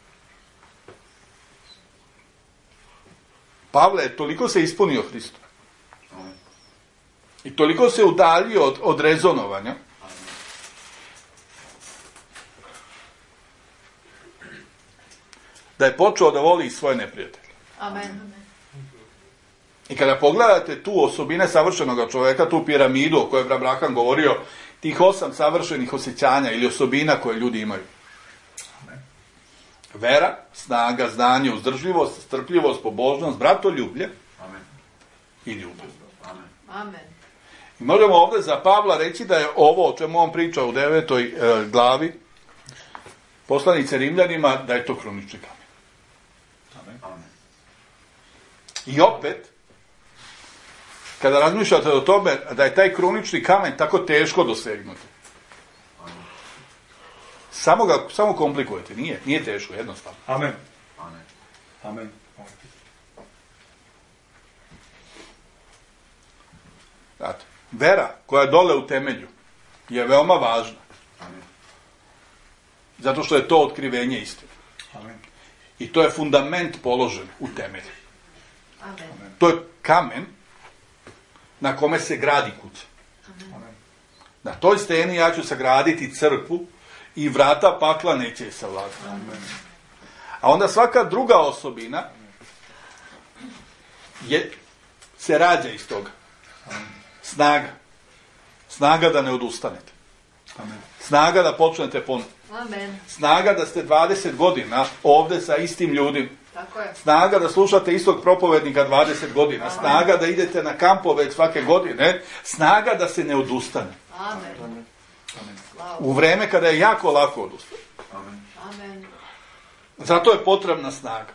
Speaker 1: Pavle je toliko se ispunio Hristu i toliko se udaljio od rezonovanja da je počeo da voli svoje neprijatelje.
Speaker 3: Amen.
Speaker 1: I kada pogledate tu osobine savršenog čovjeka, tu piramidu o kojoj je Abraham govorio, tih 8 savršenih osjećanja ili osobina koje ljudi imaju. Vera, snaga, znanje, uzdržljivost, strpljivost, pobožnost, bratoljublje i ljubav.
Speaker 3: Amen.
Speaker 1: I možemo ovdje za Pavla reći da je ovo o čemu on priča u 9. glavi poslanice Rimljanima, da je to krunični kamen. I opet, kada razmišljate o tome da je taj krunični kamen tako teško dosegnuti, samo komplikujete, nije teško, jednostavno.
Speaker 2: Amen. Amen.
Speaker 1: Znate, vera koja je dole u temelju je veoma važna. Zato što je to otkrivenje istine. I to je fundament položen u temelju.
Speaker 3: Amen.
Speaker 1: To je kamen na kome se gradi kuća. Na toj steni ja ću sagraditi crkvu i vrata pakla neće je savladati. A onda svaka druga osobina se rađa iz toga. Snaga. Snaga da ne odustanete. Snaga da počnete ponovno.
Speaker 3: Amen.
Speaker 1: Snaga da ste 20 godina ovdje sa istim ljudima.
Speaker 3: Tako je.
Speaker 1: Snaga da slušate istog propovednika 20 godina. Snaga da idete na kampove svake godine. Snaga da se ne odustane.
Speaker 3: Amen.
Speaker 1: U vreme kada je jako lako odustati.
Speaker 3: Amen.
Speaker 1: Zato je potrebna snaga.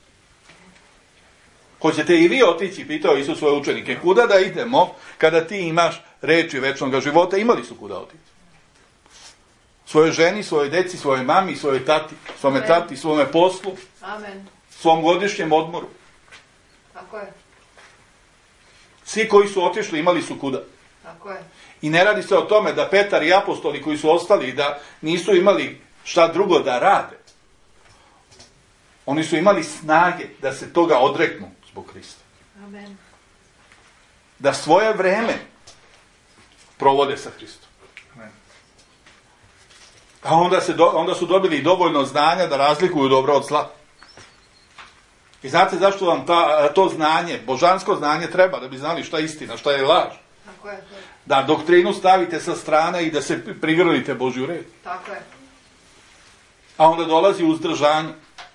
Speaker 1: Hoćete i vi otići, pitao Isus svoje učenike, kuda da idemo kada ti imaš reči večnog života? Imali su kuda otići. Svojoj ženi, svojoj deci, svojoj mami, svojoj tati, svome tati, svome poslu,
Speaker 3: Amen.
Speaker 1: svom godišnjem odmoru.
Speaker 3: Tako je.
Speaker 1: Svi koji su otišli imali su kuda.
Speaker 3: Tako je.
Speaker 1: I ne radi se o tome da Petar i apostoli koji su ostali da nisu imali šta drugo da rade. Oni su imali snage da se toga odreknu zbog Hrista.
Speaker 3: Amen.
Speaker 1: da svoje vreme provode sa Hristom.
Speaker 2: Amen.
Speaker 1: A onda su dobili dovoljno znanja da razlikuju dobro od zla. I znate zašto vam to znanje, božansko znanje treba, da bi znali šta je istina, šta je laž.
Speaker 3: Tako je.
Speaker 1: Da doktrinu stavite sa strane i da se prigrlite Božju reč.
Speaker 3: Tako je.
Speaker 1: A onda dolazi uzdržanje.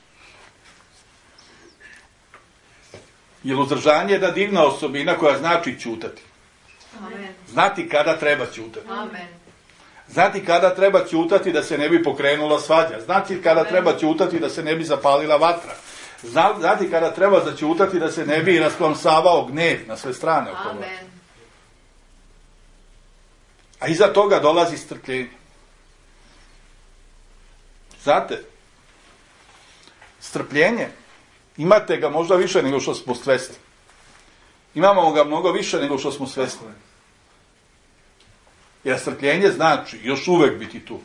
Speaker 1: Jer uzdržanje je da divna osobina koja znači ćutati.
Speaker 3: Amen.
Speaker 1: Znati kada treba ćutati.
Speaker 3: Amen.
Speaker 1: Znati kada treba ćutati da se ne bi pokrenula svađa. Znati kada treba ćutati da se ne bi zapalila vatra. Znati kada treba zaćutati da se ne bi rasplamsavao gnev na sve strane oko vas.
Speaker 3: Amen.
Speaker 1: A iza toga dolazi strpljenje. Znate, strpljenje, imate ga možda više nego što smo svesni. Imamo ga mnogo više nego što smo svesni. Jer strpljenje znači još uvek biti tu.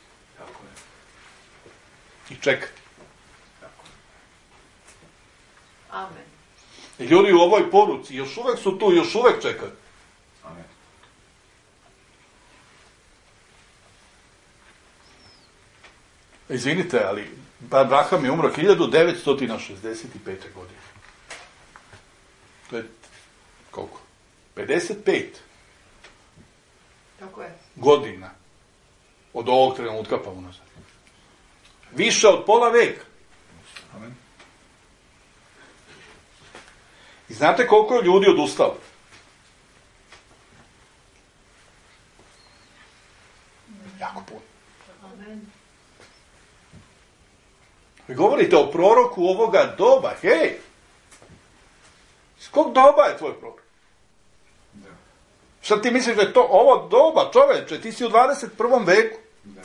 Speaker 1: I čekati.
Speaker 3: Amen.
Speaker 1: I ljudi u ovoj poruci još uvek su tu, još uvek čekaju.
Speaker 2: Amen.
Speaker 1: Izvinite, ali Abraham je umro 1965. godine. To je koliko? 55
Speaker 3: Tako je.
Speaker 1: godina od ovog trenutka pa unazad. Više od pola veka.
Speaker 2: Amen.
Speaker 1: I znate koliko je ljudi odustalo? Jako puno.
Speaker 3: Amen.
Speaker 1: Vi govorite o proroku ovoga doba. Hej! Iz kog doba je tvoj prorok?
Speaker 2: Da.
Speaker 1: Šta ti misliš da je to ovo doba, čoveče? Ti si u 21. veku.
Speaker 2: Da.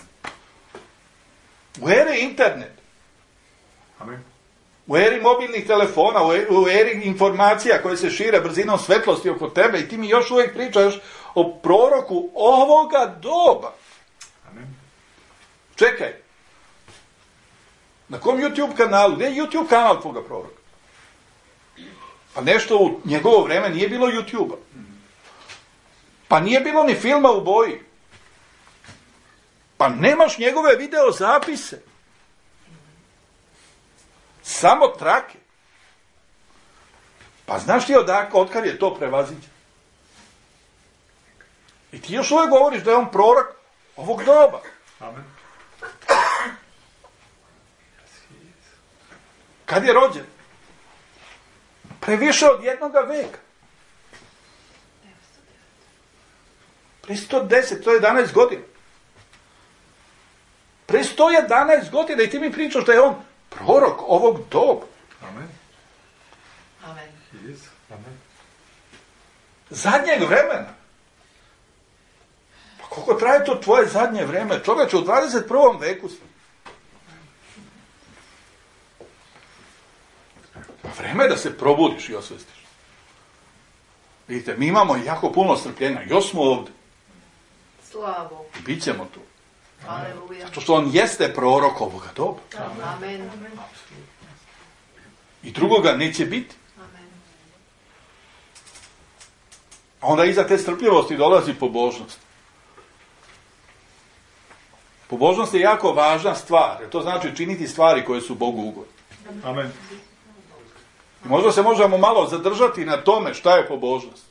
Speaker 1: U eri internet.
Speaker 2: Amen.
Speaker 1: U eri mobilnih telefona, u eri informacija koje se šire brzinom svetlosti oko tebe i ti mi još uvijek pričaš o proroku ovoga doba.
Speaker 2: Amen.
Speaker 1: Čekaj. Na kom YouTube kanalu? Gdje je YouTube kanal tvoga proroka? Pa nešto u njegovo vreme nije bilo YouTube-a. Pa nije bilo ni filma u boji. Pa nemaš njegove video zapise. Samo trake. Pa znaš ti otkad je to prevaziđeno? I ti još uvijek govoriš da je on prorok ovog doba.
Speaker 2: Amen.
Speaker 1: Kad je rođen? Previše od jednoga veka. Pre 110, to je 11 godina. Pre 111 godina i ti mi pričaš da je on prorok ovog doba.
Speaker 2: Amen.
Speaker 3: Amen.
Speaker 2: Yes. Amen.
Speaker 1: Zadnjeg vremena. Pa koliko traje to tvoje zadnje vreme? Čovječe, u 21. veku smo. Pa vreme je da se probudiš i osvestiš. Vidite, mi imamo jako puno strpljenja. Još smo ovdje.
Speaker 3: Slava Bogu.
Speaker 1: I bit ćemo tu.
Speaker 3: Aleluja.
Speaker 1: Zato što on jeste prorok ovoga doba.
Speaker 3: Amen.
Speaker 1: I drugoga neće biti.
Speaker 3: Amen.
Speaker 1: A onda iza te strpljivosti dolazi pobožnost. Pobožnost je jako važna stvar. Jer to znači činiti stvari koje su Bogu ugodne.
Speaker 2: Amen.
Speaker 1: I možda se možemo malo zadržati na tome šta je pobožnost.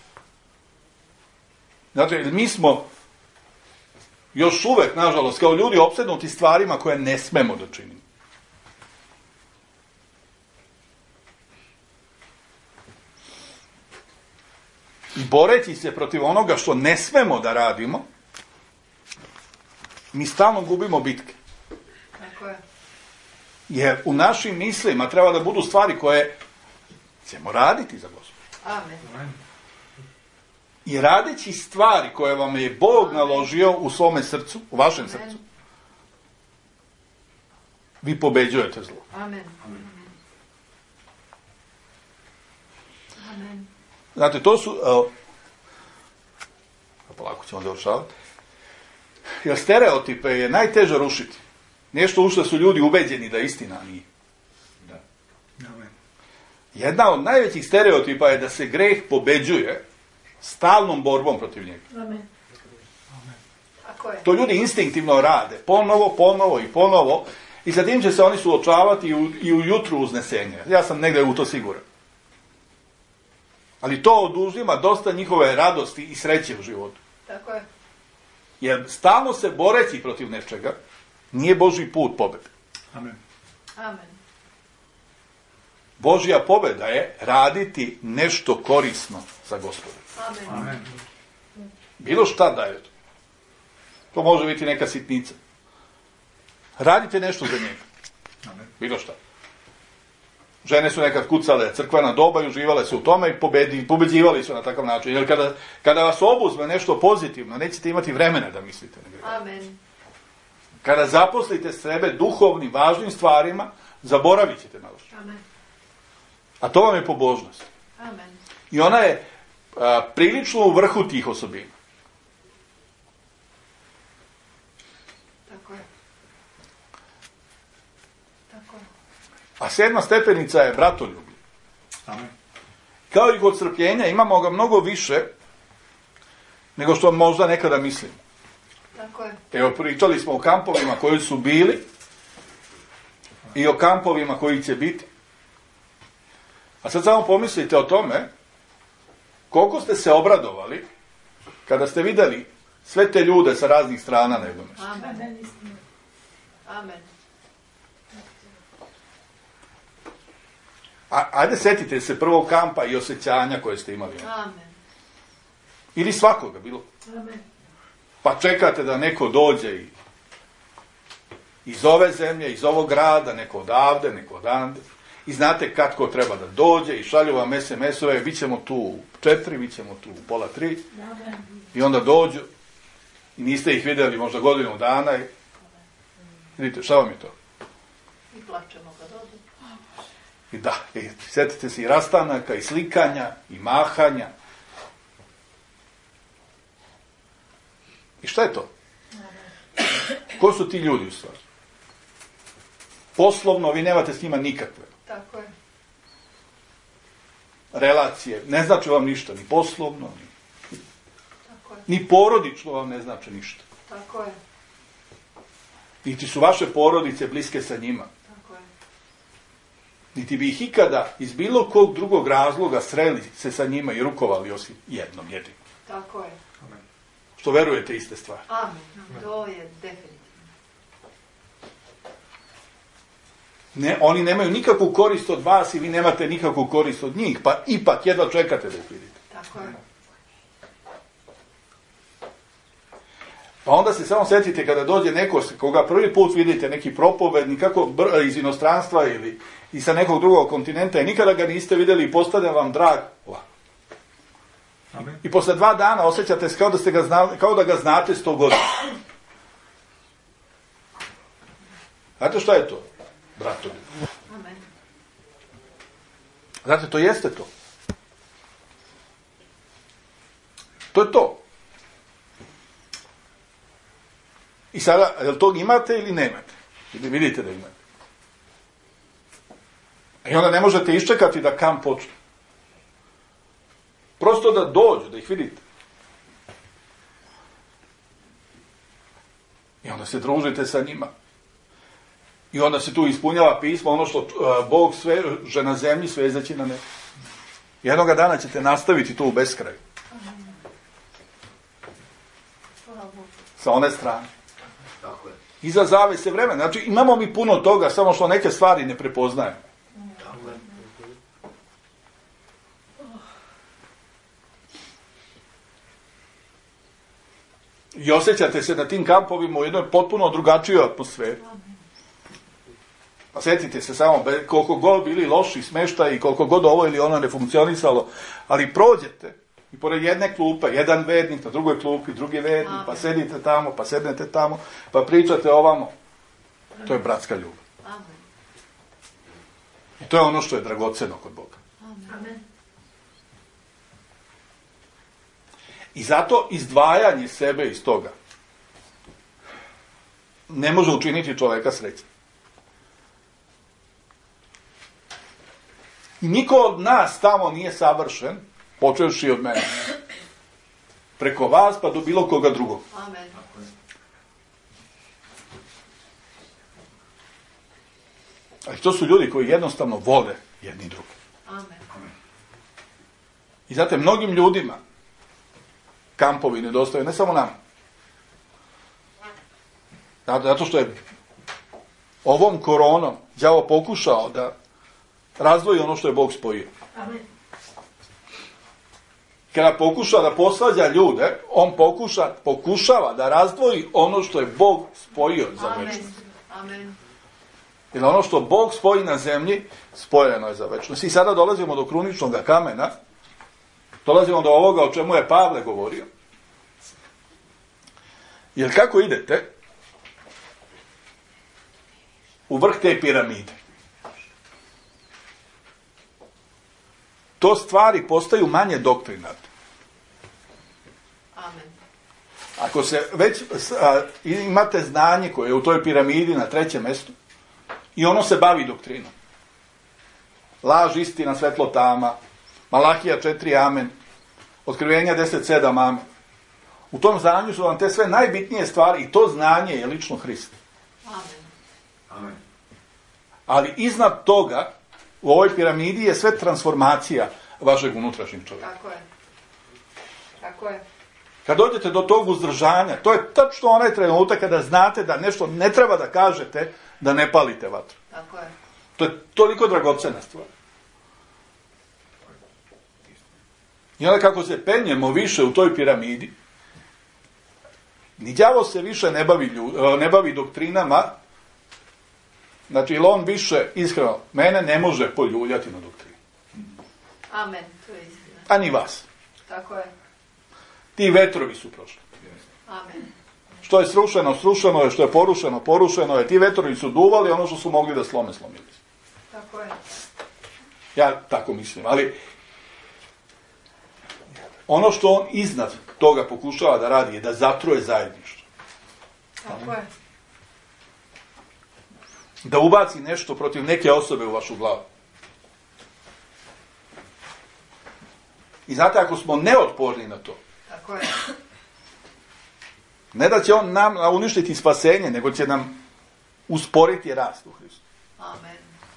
Speaker 1: Znači, mi smo još uvek, nažalost, kao ljudi opsednuti stvarima koje ne smemo da činimo. I boreći se protiv onoga što ne smemo da radimo, mi stalno gubimo bitke.
Speaker 3: Tako je.
Speaker 1: Jer u našim mislima treba da budu stvari koje ćemo raditi za Gospoda.
Speaker 3: Amen.
Speaker 2: Amen.
Speaker 1: I radeći stvari koje vam je Bog naložio u svome srcu, u vašem srcu, vi pobeđujete zlo.
Speaker 3: Amen. Amen.
Speaker 1: Znate, to su... polako ćemo završavati. Jer stereotipe je najteže rušiti. Nešto u što su ljudi ubeđeni da istina nije.
Speaker 2: Da. Amen.
Speaker 1: Jedna od najvećih stereotipa je da se greh pobeđuje Stalnom borbom protiv njega.
Speaker 4: Amen.
Speaker 3: Tako je.
Speaker 1: To ljudi instinktivno rade. Ponovo i ponovo. I sa tim će se oni suočavati i u jutru uznesenja. Ja sam negdje u to siguran. Ali to oduzima dosta njihove radosti i sreće u životu.
Speaker 3: Tako je.
Speaker 1: Jer stalno se boreći protiv nečega nije Božji put pobjede.
Speaker 2: Amen.
Speaker 3: Amen.
Speaker 1: Božja pobjeda je raditi nešto korisno za Gospoda.
Speaker 3: Amen.
Speaker 2: Amen.
Speaker 1: Bilo šta da je to. To može biti neka sitnica. Radite nešto za njega.
Speaker 2: Amen.
Speaker 1: Bilo šta. Žene su nekad kucale crkvena doba i uživale su u tome i pobeđivali su na takav način. Jer kada vas obuzme nešto pozitivno, nećete imati vremena da mislite na greh.
Speaker 3: Amen.
Speaker 1: Kada zaposlite sebe duhovnim, važnim stvarima, zaboravit ćete malo što.
Speaker 3: Amen.
Speaker 1: A to vam je pobožnost.
Speaker 3: Amen.
Speaker 1: I ona je prilično u vrhu tih osobina.
Speaker 3: Tako je. Tako je.
Speaker 1: A 7. stepenica je bratoljublje.
Speaker 2: Amen.
Speaker 1: Kao i kod strpljenja imamo ga mnogo više nego što možda nekada mislimo.
Speaker 3: Tako je.
Speaker 1: Evo, pričali smo o kampovima koji su bili i o kampovima koji će biti. A sad samo pomislite o tome koliko ste se obradovali kada ste vidjeli sve te ljude sa raznih strana na jednom mjestu.
Speaker 3: Amen. Amen.
Speaker 1: Ajde, setite se prvog kampa i osjećanja koje ste imali.
Speaker 3: Amen.
Speaker 1: Ili svakoga, bilo.
Speaker 4: Amen.
Speaker 1: Pa čekate da neko dođe iz ove zemlje, iz ovog grada, neko odavde, neko odande. I znate kad ko treba da dođe i šalju vam SMS-ove, bit ćemo tu u 4, bit ćemo tu u 2:30. I onda dođu i niste ih vidjeli možda godinu dana i vidite, šta vam je to?
Speaker 3: I plačemo kad odu.
Speaker 1: I da, sjetite se i rastanaka, i slikanja, i mahanja. I šta je to? Ko su ti ljudi u stvari? Poslovno, vi nemate s njima nikakve
Speaker 3: Tako je.
Speaker 1: relacije. Ne znači vam ništa, ni poslovno,
Speaker 3: Tako je.
Speaker 1: ni porodično vam ne znači ništa.
Speaker 3: Tako je.
Speaker 1: Niti su vaše porodice bliske sa njima.
Speaker 3: Tako je.
Speaker 1: Niti bi ih ikada iz bilo kog drugog razloga sreli se sa njima i rukovali osim jednom jedinom.
Speaker 3: Tako je.
Speaker 1: Što verujete iste stvari.
Speaker 3: Amen. To je definitivno.
Speaker 1: Ne, oni nemaju nikakvu korist od vas i vi nemate nikakvu korist od njih, pa ipak jedva čekate da ih vidite.
Speaker 3: Tako je.
Speaker 1: Pa onda se samo sjetite kada dođe neko koga prvi put vidite, neki propovednik, kako iz inostranstva ili i sa nekog drugog kontinenta i nikada ga niste vidjeli i postane vam drag.
Speaker 2: Amen.
Speaker 1: I posle 2 dana osjećate se kao da ga znate 100 godina. Znate šta je to? Bratovi.
Speaker 3: Amen.
Speaker 1: Znate, to jeste to. To je to. I sada, jel to imate ili nemate? Ili vidite da imate? I onda ne možete iščekati da kamp počne. Prosto da dođu, da ih vidite. I onda se družite sa njima. I onda se tu ispunjava pismo, ono što Bog sveže na zemlji, svezeći na nebu. Jednoga dana ćete nastaviti tu u beskraju. Sa one strane.
Speaker 5: Tako je.
Speaker 1: Iza zavese vremena. Znači, imamo mi puno toga, samo što neke stvari ne prepoznajemo.
Speaker 5: Tako je.
Speaker 1: I osjećate se na tim kampovima u jednoj potpuno drugačijoj atmosferi. Pa sjetite se samo, koliko god bili loši smještaj i koliko god ovo ili ono ne funkcionisalo, ali prođete i pored jedne klupe, jedan vernik, na drugoj klupi, drugi vernik, pa sedite tamo, pa sednete tamo, pa pričate ovamo. To je bratska ljubav.
Speaker 3: Amen.
Speaker 1: I to je ono što je dragoceno kod Boga.
Speaker 3: Amen.
Speaker 1: I zato izdvajanje sebe iz toga ne može učiniti čovjeka srećnim. I niko od nas tamo nije savršen, počevši od mene. preko vas pa do bilo koga drugog.
Speaker 3: Amen.
Speaker 1: Ali to su ljudi koji jednostavno vole jedni drugi.
Speaker 3: Amen.
Speaker 1: I znate, mnogim ljudima kampovi nedostaju, ne samo nama. Zato što je ovom koronom đavo pokušao da razdvoji ono što je Bog spojio.
Speaker 3: Amen.
Speaker 1: Kada pokuša da posvađa ljude, on pokušava da razdvoji ono što je Bog spojio za večnost.
Speaker 3: Amen.
Speaker 1: Jer ono što Bog spoji na zemlji, spojeno je za večnost. I sada dolazimo do kruničnog kamena, dolazimo do ovoga o čemu je Pavle govorio. Jer kako idete u vrh te piramide, to stvari postaju manje doktrinarne.
Speaker 3: Amen.
Speaker 1: Ako se već imate znanje koje je u toj piramidi na 3. mjestu i ono se bavi doktrinom. Laž, istina, svetlo, tama, Malahija 4, amen, Otkrivenja 10.7, amen. U tom znanju su vam te sve najbitnije stvari i to znanje je lično Hrist.
Speaker 3: Amen.
Speaker 5: Amen.
Speaker 1: Ali iznad toga, u ovoj piramidi je sve transformacija vašeg unutrašnjeg čovjeka.
Speaker 3: Tako je. Tako je.
Speaker 1: Kad dođete do tog uzdržanja, to je tačno onaj trenutak kada znate da nešto ne treba da kažete, da ne palite vatru.
Speaker 3: Tako je.
Speaker 1: To je toliko dragocena stvar. I onda kako se penjemo više u toj piramidi, ni đavo se više ne bavi doktrinama, znači ili on više, iskreno, mene ne može poljuljati na doktrinu.
Speaker 3: Amen. To je istina.
Speaker 1: A ni vas.
Speaker 3: Tako je.
Speaker 1: Ti vetrovi su prošli.
Speaker 3: Amen.
Speaker 1: Što je srušeno, srušeno je, što je porušeno, porušeno je. Ti vetrovi su duvali, ono što su mogli da slome, slomili.
Speaker 3: Tako je.
Speaker 1: Ja tako mislim, ali ono što on iznad toga pokušava da radi je da zatruje zajedništvo.
Speaker 3: Tako je.
Speaker 1: Da ubaci nešto protiv neke osobe u vašu glavu. I znate, ako smo neotporni na to,
Speaker 3: Tako je.
Speaker 1: ne da će on nam uništiti spasenje, nego će nam usporiti rast u Hristu.
Speaker 3: Amen.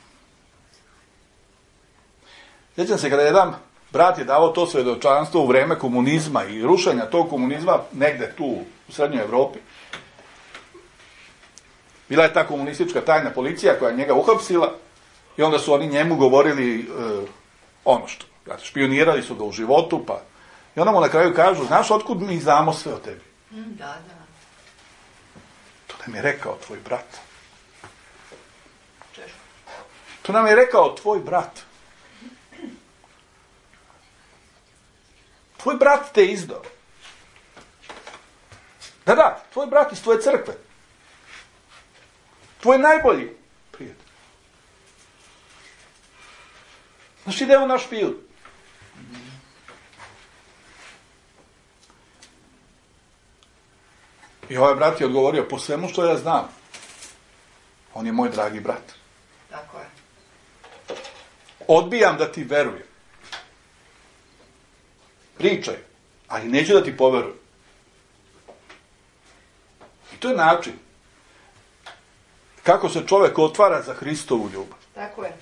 Speaker 1: Sjećam se kada jedan brat je davao to svjedočanstvo u vreme komunizma i rušenja tog komunizma negde tu u Srednjoj Evropi. Bila je ta komunistička tajna policija koja je njega uhapsila i onda su oni njemu govorili ono što. Špionirali su ga u životu, pa. I onda mu na kraju kažu, znaš otkud mi znamo sve o tebi?
Speaker 3: Da.
Speaker 1: To nam je rekao tvoj brat.
Speaker 3: Češko.
Speaker 1: To nam je rekao tvoj brat. Tvoj brat te izdao. Da, tvoj brat iz tvoje crkve. Tvoj najbolji prijatelj. Znaš ide on naš špijun. I ovaj brat je odgovorio, po svemu što ja znam, on je moj dragi brat.
Speaker 3: Tako je.
Speaker 1: Odbijam da ti verujem. Pričaj, ali neću da ti poverujem. I to je način kako se čovjek otvara za Hristovu ljubav.
Speaker 3: Tako je.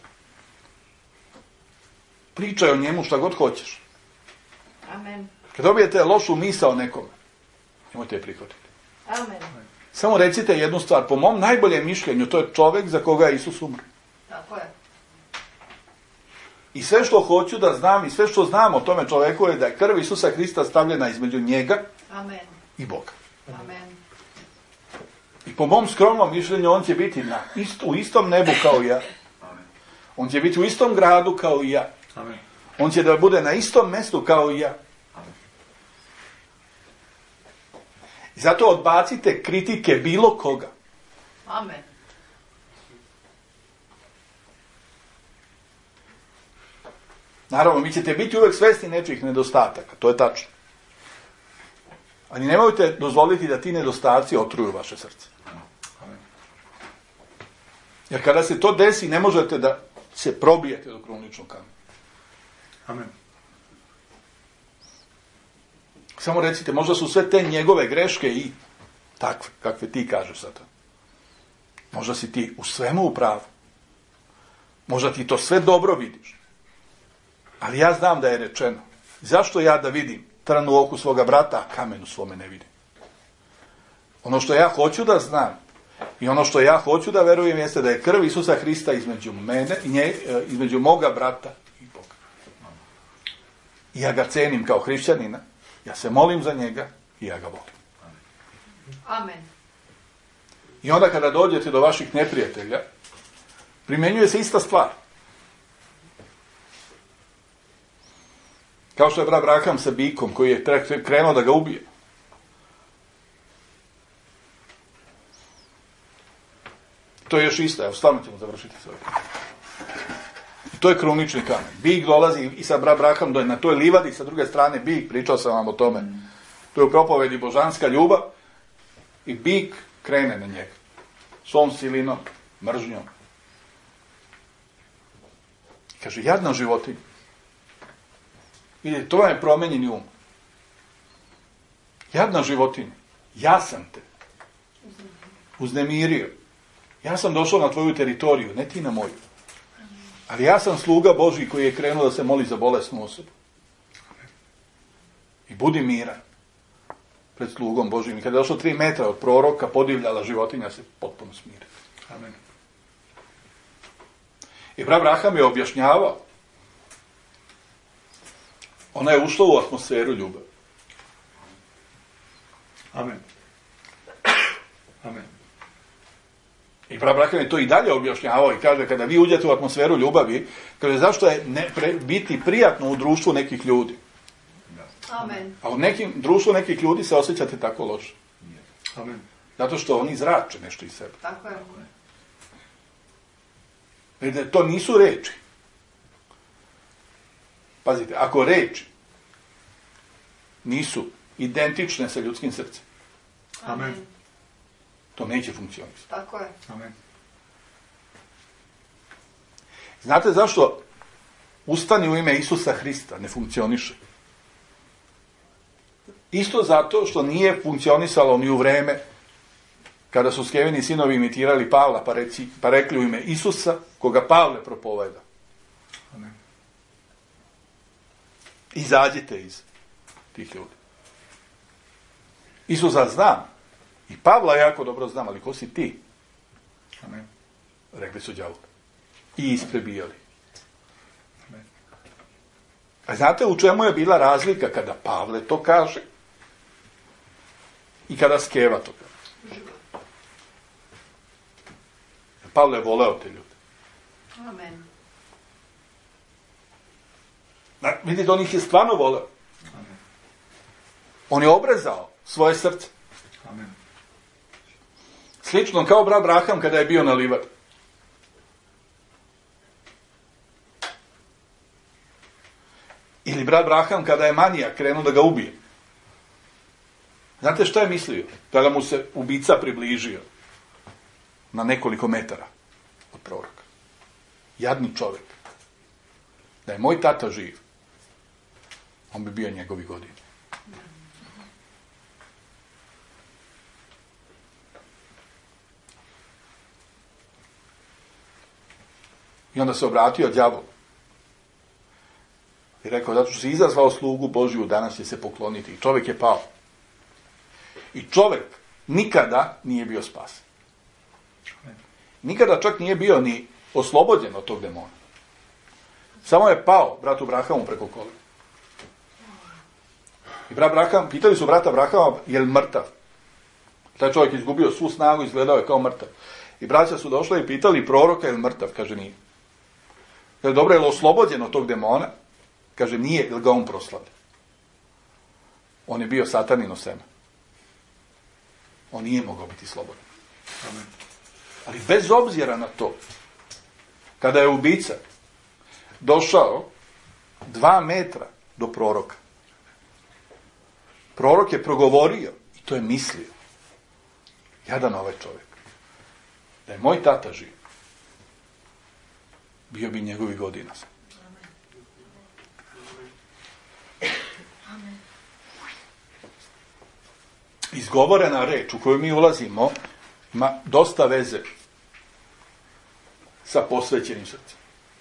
Speaker 1: Pričaj o njemu šta god hoćeš.
Speaker 3: Amen.
Speaker 1: Kad dobijete lošu misao nekome, nemojte je prihvatiti.
Speaker 3: Amen.
Speaker 1: Samo recite jednu stvar, po mom najboljem mišljenju, to je čovjek za koga je Isus umro.
Speaker 3: Tako je.
Speaker 1: I sve što hoću da znam i sve što znam o tome čovjeku je da je krv Isusa Hrista stavljena između njega
Speaker 3: Amen.
Speaker 1: i Boga.
Speaker 3: Amen.
Speaker 1: I po mom skromnom mišljenju on će biti u istom nebu kao i ja. On će biti u istom gradu kao i ja.
Speaker 5: Amen.
Speaker 1: On će da bude na istom mjestu kao i ja. I zato odbacite kritike bilo koga.
Speaker 3: Amen.
Speaker 1: Naravno, vi ćete biti uvijek svjesni nečijih nedostataka, to je tačno. Ali nemojte dozvoliti da ti nedostaci otruju vaše srce. Jer kada se to desi, ne možete da se probijete do kruničnog kamena.
Speaker 2: Amen.
Speaker 1: Samo recite, možda su sve te njegove greške i takve, kakve ti kažeš za to. Možda si ti u svemu u pravu. Možda ti to sve dobro vidiš. Ali ja znam da je rečeno. Zašto ja da vidim trn u oku svoga brata, a kamen u svome ne vidim? Ono što ja hoću da znam i ono što ja hoću da verujem jeste da je krv Isusa Hrista između mene i između moga brata i Boga. I ja ga cenim kao hrišćanina, ja se molim za njega i ja ga volim.
Speaker 3: Amen.
Speaker 1: I onda kada dođete do vaših neprijatelja, primjenjuje se ista stvar. Kao što je brat Abraham sa bikom koji je krenuo da ga ubije. To je još isto, evo stvarno ćemo završiti sve. I to je krunični kamen. Bik dolazi i sa brat Abraham na toj livadi, sa druge strane bik, pričao sam vam o tome. To je u propovedi božanska ljubav i bik krene na njega. Svom silinom, mržnjom. Kaže, jadna životinja. Vidite, to vam je promenjeni um. Jadna životinja. Ja sam te uznemirio. Ja sam došao na tvoju teritoriju, ne ti na moju. Ali ja sam sluga Božji koji je krenuo da se moli za bolesnu osobu. I budi miran pred slugom Božjim. I kada je došlo 3 metra od proroka, podivljala životinja se potpuno smiri. Amen. I brat Abraham je objašnjavao. Ona je ušla u atmosferu ljubavi.
Speaker 2: Amen. Amen.
Speaker 1: I brat Abraham je to i dalje objašnjavao i kaže, kada vi uđete u atmosferu ljubavi, kaže, zašto je biti prijatno u društvu nekih ljudi?
Speaker 3: Amen.
Speaker 1: A u društvu nekih ljudi se osjećate tako loše.
Speaker 2: Amen.
Speaker 1: Zato što oni zrače nešto iz sebe.
Speaker 3: Tako je.
Speaker 1: Vidite, to nisu reči. Pazite, ako reči nisu identične sa ljudskim srcem,
Speaker 2: Amen.
Speaker 1: to neće funkcionisati.
Speaker 3: Tako je.
Speaker 2: Amen.
Speaker 1: Znate zašto ustani u ime Isusa Hrista ne funkcioniše? Isto zato što nije funkcionisalo ni u vreme kada su Skevini sinovi imitirali Pavla pa rekli u ime Isusa koga Pavle propoveda.
Speaker 2: Amen.
Speaker 1: Izađite iz tih ljudi. Isusa znam. I Pavla jako dobro znam, ali ko si ti?
Speaker 2: Amen.
Speaker 1: Rekli su đavoli. I isprebijali.
Speaker 2: Amen.
Speaker 1: A znate u čemu je bila razlika kada Pavle to kaže i kada Skeva to kaže? Pavle je voleo te ljude.
Speaker 3: Amen.
Speaker 1: Vidite, on ih je stvarno voleo.
Speaker 2: Amen.
Speaker 1: On je obrezao svoje srce.
Speaker 2: Amen.
Speaker 1: Slično kao brat Abraham kada je bio na livadi. Ili brat Abraham kada je manijak krenuo da ga ubije. Znate šta je mislio? Kada mu se ubica približio na nekoliko metara od proroka. Jadni čovjek. Da je moj tata živ, on bi bio njegovi godini. I onda se obratio đavolu. I rekao, zato što si izazvao slugu Božju, danas će se pokloniti. I čovjek je pao. I čovjek nikada nije bio spasen. Nikada čak nije bio ni oslobođen od tog demona. Samo je pao bratu Abrahamu preko kolena. I brat Abraham, pitali su brata Abrahama, je li mrtav? Taj čovjek izgubio svu snagu, izgledao je kao mrtav. I braća su došli i pitali proroka, je li mrtav? Kaže, nije. Kaže, dobro, je li oslobođen od tog demona? Kaže, nije, jer ga on proslavlja. On je bio satanino seme. On nije mogao biti slobodan.
Speaker 2: Amen.
Speaker 1: Ali bez obzira na to, kada je ubica došao 2 metra do proroka, prorok je progovorio i to je mislio. Jadan ovaj čovjek. Da je moj tata živ, bio bi njegovi godina sam. izgovorena reč u koju mi ulazimo ima dosta veze sa posvećenim srcem.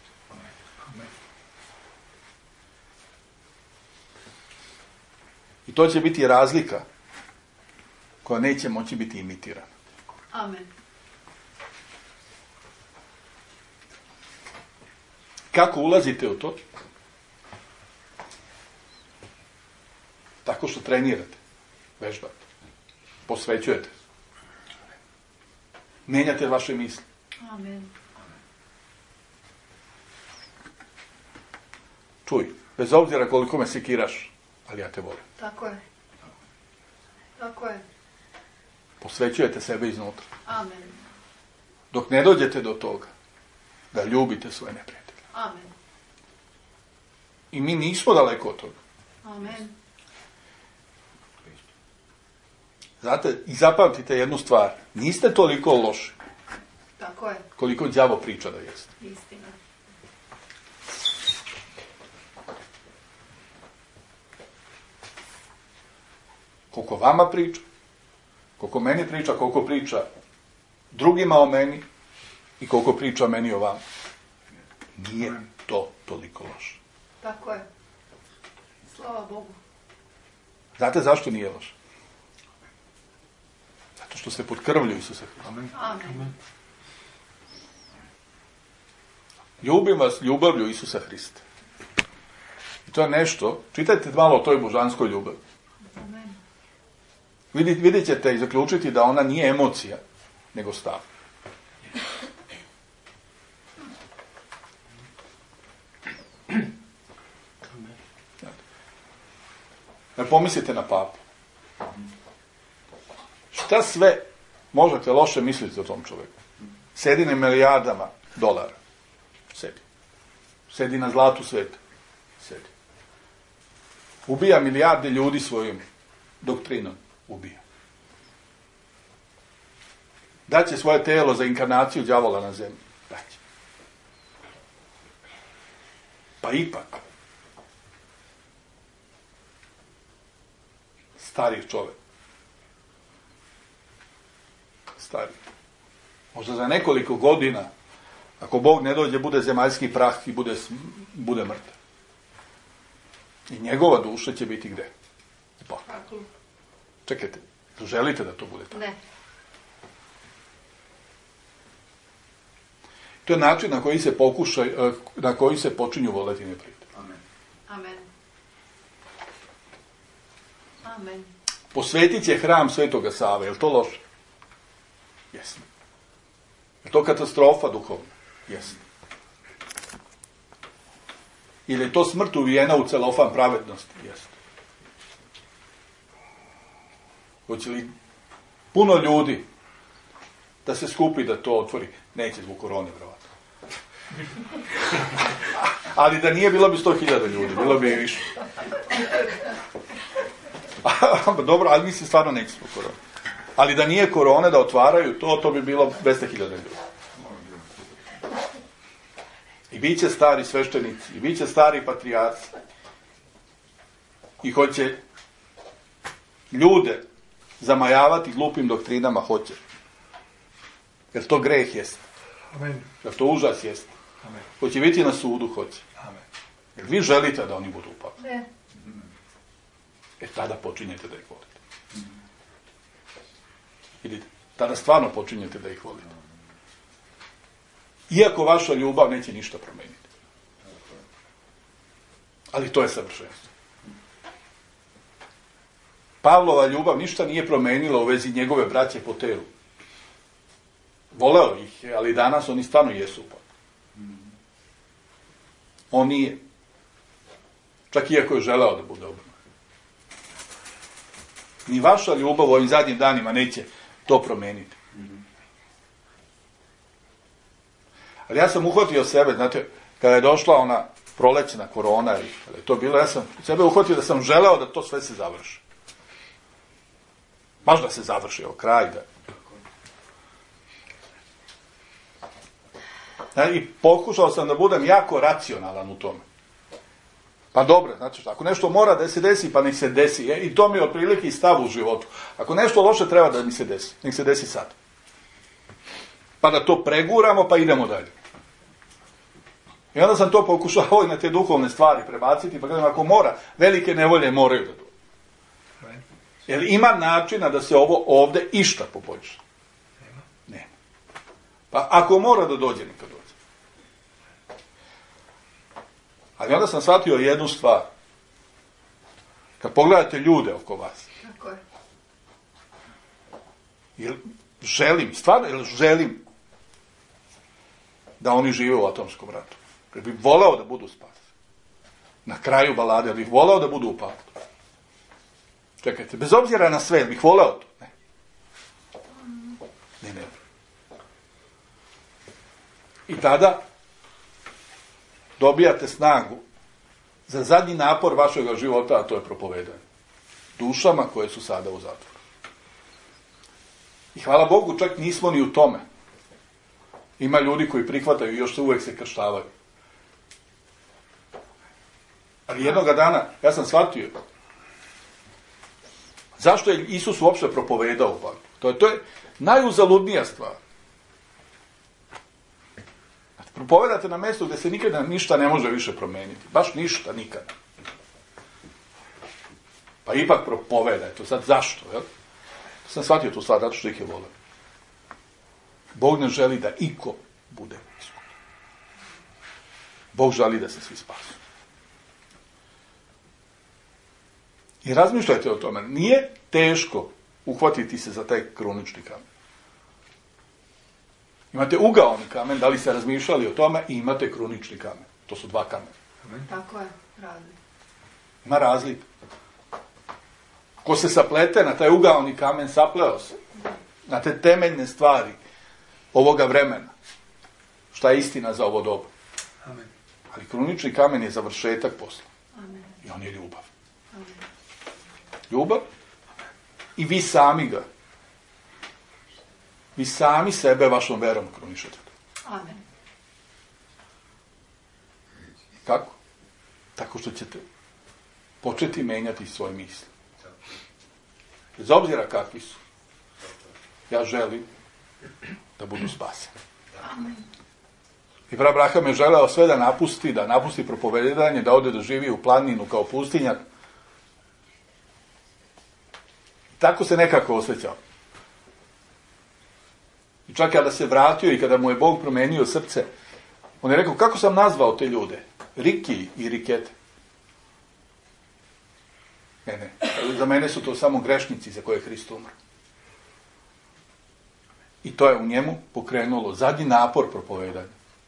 Speaker 1: I to će biti razlika koja neće moći biti imitirana.
Speaker 3: Amen.
Speaker 1: Kako ulazite u to? Tako što trenirate, vežbate, posvećujete, mijenjate vaše misli.
Speaker 3: Amen.
Speaker 1: Čuj, bez obzira koliko me sekiraš, ali ja te volim.
Speaker 3: Tako je. Tako je.
Speaker 1: Posvećujete sebe iznutra.
Speaker 3: Amen.
Speaker 1: Dok ne dođete do toga da ljubite svoje neprijatelje.
Speaker 3: Amen.
Speaker 1: I mi nismo daleko od toga.
Speaker 3: Amen.
Speaker 1: Znate, i zapamtite jednu stvar. Niste toliko loši
Speaker 3: Tako je.
Speaker 1: koliko đavo priča da jeste.
Speaker 3: Istina.
Speaker 1: Koliko vama priča, koliko meni priča, koliko priča drugima o meni i koliko priča meni o vama. Nije to toliko loše.
Speaker 3: Tako je. Slava Bogu.
Speaker 1: Znate zašto nije loše? Zato što ste pod krvlju Isusa Hrista.
Speaker 3: Amen.
Speaker 1: Ljubim vas ljubavlju Isusa Hrista. I to je nešto, čitajte malo o toj božanskoj ljubavi.
Speaker 3: Amen.
Speaker 1: Vidjet ćete i zaključiti da ona nije emocija, nego stav. Ne pomislite na papu. Šta sve možete loše misliti o tom čovjeku? Sedi na milijardama dolara. Sedi. Sedi na zlatu sveta. Sedi. Ubija milijarde ljudi svojim doktrinom. Ubija. Daće svoje tijelo za inkarnaciju đavola na zemlji. Daće. Pa ipak. Stariji čovjek. Stariji. Možda za nekoliko godina, ako Bog ne dođe, bude zemaljski prah i bude mrtav. I njegova duša će biti gdje? Pa. Čekajte, želite da to bude tako?
Speaker 3: Ne.
Speaker 1: To je način na koji se počinju voleti neprijatelji.
Speaker 3: Amen. Amen.
Speaker 1: Posvetit će hram Svetoga Save, je li to loše? Jeste. Je to katastrofa duhovna? Jeste. Ili je to smrt uvijena u celofan pravednosti? Jeste. Hoće li puno ljudi da se skupi da to otvori? Neće zbog korone, vjerovatno. Ali da nije, bilo bi 100.000 ljudi, bilo bi i više. Dobro, ali mislim stvarno neće zbog korone. Ali da nije korone, da otvaraju to bi bilo 200.000 ljudi. I bit će stari sveštenici, i bit će stari patrijarci. I hoće ljude zamajavati glupim doktrinama, hoće. Jer to greh jest.
Speaker 2: Amen.
Speaker 1: Jer to užas jest.
Speaker 2: Amen.
Speaker 1: Hoće biti na sudu, hoće.
Speaker 2: Amen.
Speaker 1: Jer vi želite da oni budu upali.
Speaker 3: Ne.
Speaker 1: Tada počinjete da ih volite. Vidite, tada stvarno počinjete da ih volite. Iako vaša ljubav neće ništa promijeniti. Ali to je savršenstvo. Pavlova ljubav ništa nije promijenila u vezi njegove braće po telu. Voleo ih je, ali danas oni stvarno jesu upali. On nije. Čak iako je želeo da bude obrnuo. Ni vaša ljubav u ovim zadnjim danima neće to promijeniti. Ali ja sam uhvatio sebe, znate, kada je došla ona prolećna korona, kada je to bilo, ja sam sebe uhvatio da sam želeo da to sve se završi. Baš da se završi, evo, kraj da. I pokušao sam da budem jako racionalan u tome. Pa dobro, znači što, ako nešto mora da se desi, pa nek se desi. I to mi je otprilike i stav u životu. Ako nešto loše treba da mi se desi, nek se desi sad. Pa da to preguramo, pa idemo dalje. I onda sam to pokušao i na te duhovne stvari prebaciti, pa kažem, ako mora, velike nevolje moraju da dođu. Jer ima načina da se ovo ovdje išta poboljša? Nema. Pa ako mora da dođe, neka dođe. Ali onda sam shvatio jednu stvar. Kad pogledate ljude oko vas.
Speaker 3: Tako je.
Speaker 1: Jer želim da oni žive u atomskom ratu. Jer bih voleo da budu spasi. Na kraju balade, jer bih voleo da budu u padu. Čekajte, bez obzira na sve, bih voleo to. Ne. I tada dobijate snagu za zadnji napor vašeg života, a to je propovedanje. Dušama koje su sada u zatvoru. I hvala Bogu, čak nismo ni u tome. Ima ljudi koji prihvataju i još se uvijek se krštavaju. Ali jednoga dana, ja sam shvatio, zašto je Isus uopšte propovedao ovako? To je najuzaludnija stvar. Propovedate na mjestu gdje se nikada ništa ne može više promijeniti. Baš ništa, nikada. Pa ipak propovedajte. Sad zašto? Jel? Sam shvatio tu stvar, zato što ih je volio. Bog ne želi da iko bude izgubljen. Bog želi da se svi spasu. I razmišljajte o tome. Nije teško uhvatiti se za taj krunični kamen. Imate ugaoni kamen, da li ste razmišljali o tome, i imate krunični kamen. To su dva kamena.
Speaker 3: Tako je, razlika.
Speaker 1: Ima razlika. Ko se saplete na taj ugaoni kamen, sapleo se. Na te temeljne stvari ovoga vremena. Šta je istina za ovo doba.
Speaker 2: Amen.
Speaker 1: Ali krunični kamen je završetak posla.
Speaker 3: Amen.
Speaker 1: I on je ljubav.
Speaker 3: Amen.
Speaker 1: Ljubav. I vi sami ga. Vi sami sebe vašom verom krunišete.
Speaker 3: Amen.
Speaker 1: Kako? Tako što ćete početi menjati svoje misli. Bez obzira kakvi su. Ja želim da budu spaseni.
Speaker 3: Amen.
Speaker 1: I Abraham je želeo sve da napusti propovedanje, da ode da živi u planinu kao pustinjak. I tako se nekako osjećao. I čak kada se vratio i kada mu je Bog promenio srce, on je rekao, kako sam nazvao te ljude? Riki i Rikete. Ne. Za mene su to samo grešnici za koje je Hrist umro. I to je u njemu pokrenulo zadnji napor propovedanja.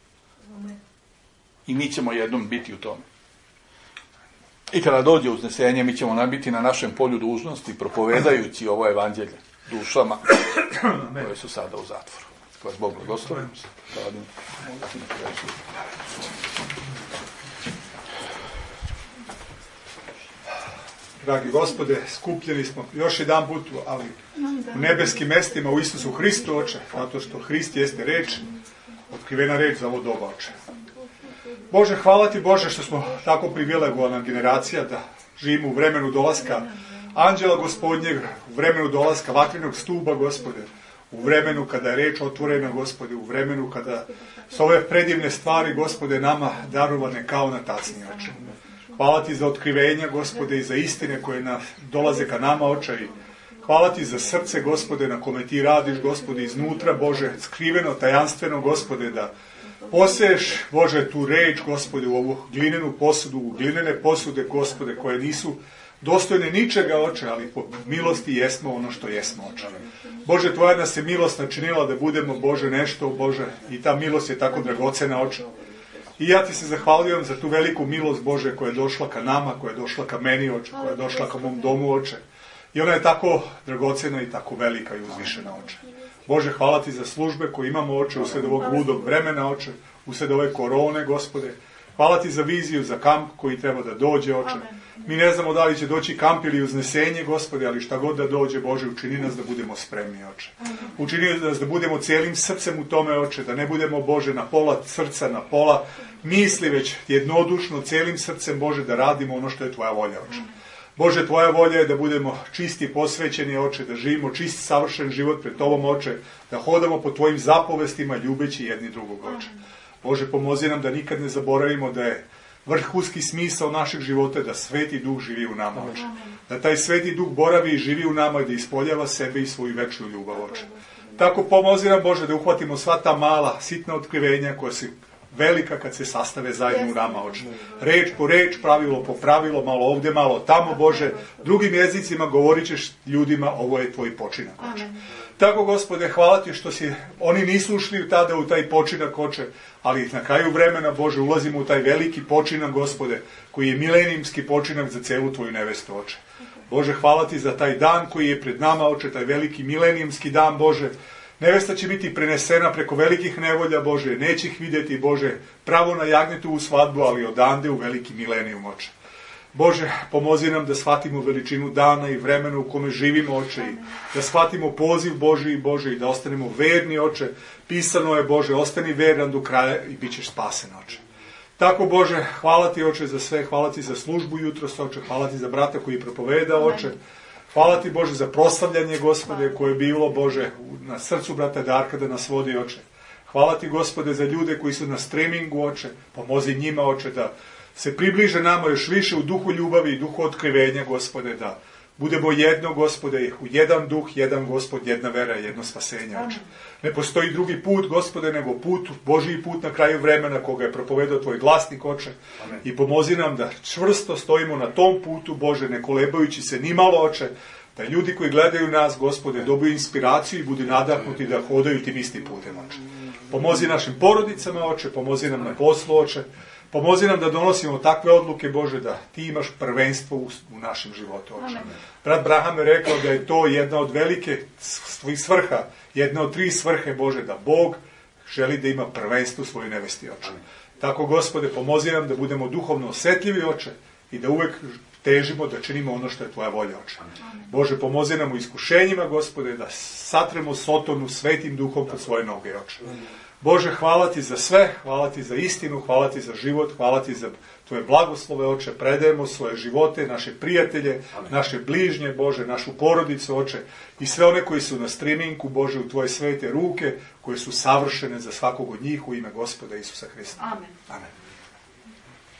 Speaker 1: I mi ćemo jednom biti u tome. I kada dođe uznesenje, mi ćemo biti na našem polju dužnosti propovedajući ovo evanđelje dušama koje su sada u zatvoru. Koje s Bog blagoslovim.
Speaker 2: Dragi Gospode, skupljeni smo još jedan put, ali u nebeskim mestima u Isusu Hristu, Oče, zato što Hrist jeste reč, otkrivena reč za ovo doba, Oče. Bože, hvala Ti, Bože, što smo tako privilegovana generacija da živimo u vremenu dolaska Anđela Gospodnjeg, u vremenu dolaska vatrenog stuba, Gospode, u vremenu kada je reč otvorena, Gospode, u vremenu kada su ove predivne stvari, Gospode, nama darovane kao na tacni, Oče. Hvala Ti za otkrivenja, Gospode, i za istine koje dolaze ka nama, Oče, i hvala Ti za srce, Gospode, na kome Ti radiš, Gospode, iznutra, Bože, skriveno, tajanstveno, Gospode, da poseješ, Bože, tu reč, Gospode, u ovu glinenu posudu, u glinene posude, Gospode, koje nisu dostojne ničega, Oče, ali po milosti jesmo ono što jesmo, Oče. Bože, Tvoja nas je milost načinila da budemo, Bože, nešto, Bože, i ta milost je tako dragocena, Oče. I ja Ti se zahvaljujem za tu veliku milost, Bože, koja je došla ka nama, koja je došla ka meni, Oče, koja je došla ka mom domu, Oče. I ona je tako dragocena i tako velika i uzvišena, Oče. Bože, hvala Ti za službe koje imamo, Oče, usred ovog ludog vremena, Oče, usred ove korone, Gospode. Hvala ti za viziju, za kamp koji treba da dođe, oče. Mi ne znamo da li će doći kamp ili uznesenje, Gospode, ali šta god da dođe, Bože, učini nas da budemo spremni, oče. Učini nas da budemo cijelim srcem u tome, oče, da ne budemo, Bože, na pola srca, na pola misli, već jednodušno, cijelim srcem, Bože, da radimo ono što je tvoja volja, oče. Bože, tvoja volja je da budemo čisti, posvećeni, oče, da živimo čist, savršen život pred tobom, oče, da hodamo po tvojim zapovestima, ljubeći jedni drugog, oče. Bože, pomozi nam da nikad ne zaboravimo da je vrhunski smisao našeg života da Sveti Duh živi u nama, oče. Da taj Sveti Duh boravi i živi u nama i da ispoljava sebe i svoju večnu ljubav, oče. Tako pomozi nam, Bože, da uhvatimo sva ta mala, sitna otkrivenja koja se velika kad se sastave zajedno u nama, oče. Reč po reč, pravilo po pravilo, malo ovdje, malo tamo, Bože. Drugim jezicima govorit ćeš ljudima, ovo je tvoj počinak, oče. Tako, Gospode, hvala ti što oni nisu ušli tada u taj počinak, oče, ali na kraju vremena, Bože, ulazimo u taj veliki počinak, Gospode, koji je milenijumski počinak za celu tvoju nevestu, oče. Bože, hvala ti za taj dan koji je pred nama, oče, taj veliki milenijumski dan, Bože. Nevesta će biti prenesena preko velikih nevolja, Bože, neće ih vidjeti, Bože, pravo na jagnjetu u svadbu, ali odande u veliki milenijum, oče. Bože, pomozi nam da shvatimo veličinu dana i vremena u kome živimo, oče, i da shvatimo poziv Božji, Bože, i da ostanemo verni, oče. Pisano je, Bože, ostani veran do kraja i bit ćeš spasen, oče. Tako, Bože, hvala ti, oče, za sve, hvala ti za službu jutros, oče, hvala ti za brata koji propoveda, oče. Hvala ti, Bože, za proslavljanje, Gospode, koje je bilo, Bože, na srcu brata Darka da nas vodi, oče. Hvala ti, Gospode, za ljude koji su na streamingu, oče. Pomozi njima, oče, da se približe nama još više u duhu ljubavi i duhu otkrivenja, Gospode, da budemo jedno, Gospode, u jedan duh, jedan Gospod, jedna vera, jedno spasenje, oče. Ne postoji drugi put, Gospode, nego put, Božji put na kraju vremena koga je propovedao tvoj glasnik, oče. Amen. I pomozi nam da čvrsto stojimo na tom putu, Bože, ne kolebajući se nimalo, oče, da ljudi koji gledaju nas, Gospode, dobiju inspiraciju i budu nadahnuti da hodaju tim istim putem, oče. Pomozi našim porodicama, oče, pomozi nam na poslu, oče. Pomozi nam da donosimo takve odluke, Bože, da ti imaš prvenstvo u našem životu, oče. Brat Braham je rekao da je to jedna od velike svojih svrha, jedna od 3 svrhe, Bože, da Bog želi da ima prvenstvo u svojoj nevesti, oče. Tako, Gospode, pomozi nam da budemo duhovno osjetljivi, oče, i da uvek težimo da činimo ono što je tvoja volja, oče. Bože, pomozi nam u iskušenjima, Gospode, da satremo Sotonu svetim duhom pod svoje noge, oče. Bože, hvala ti za sve, hvala ti za istinu, hvala ti za život, hvala ti za tvoje blagoslove, oče. Predajemo svoje živote, naše prijatelje, naše bližnje, Bože, našu porodicu, oče, i sve one koji su na streamingu, Bože, u tvoje svete ruke, koje su savršene za svakog od njih u ime Gospoda Isusa Hrista.
Speaker 3: Amen.
Speaker 2: Amen.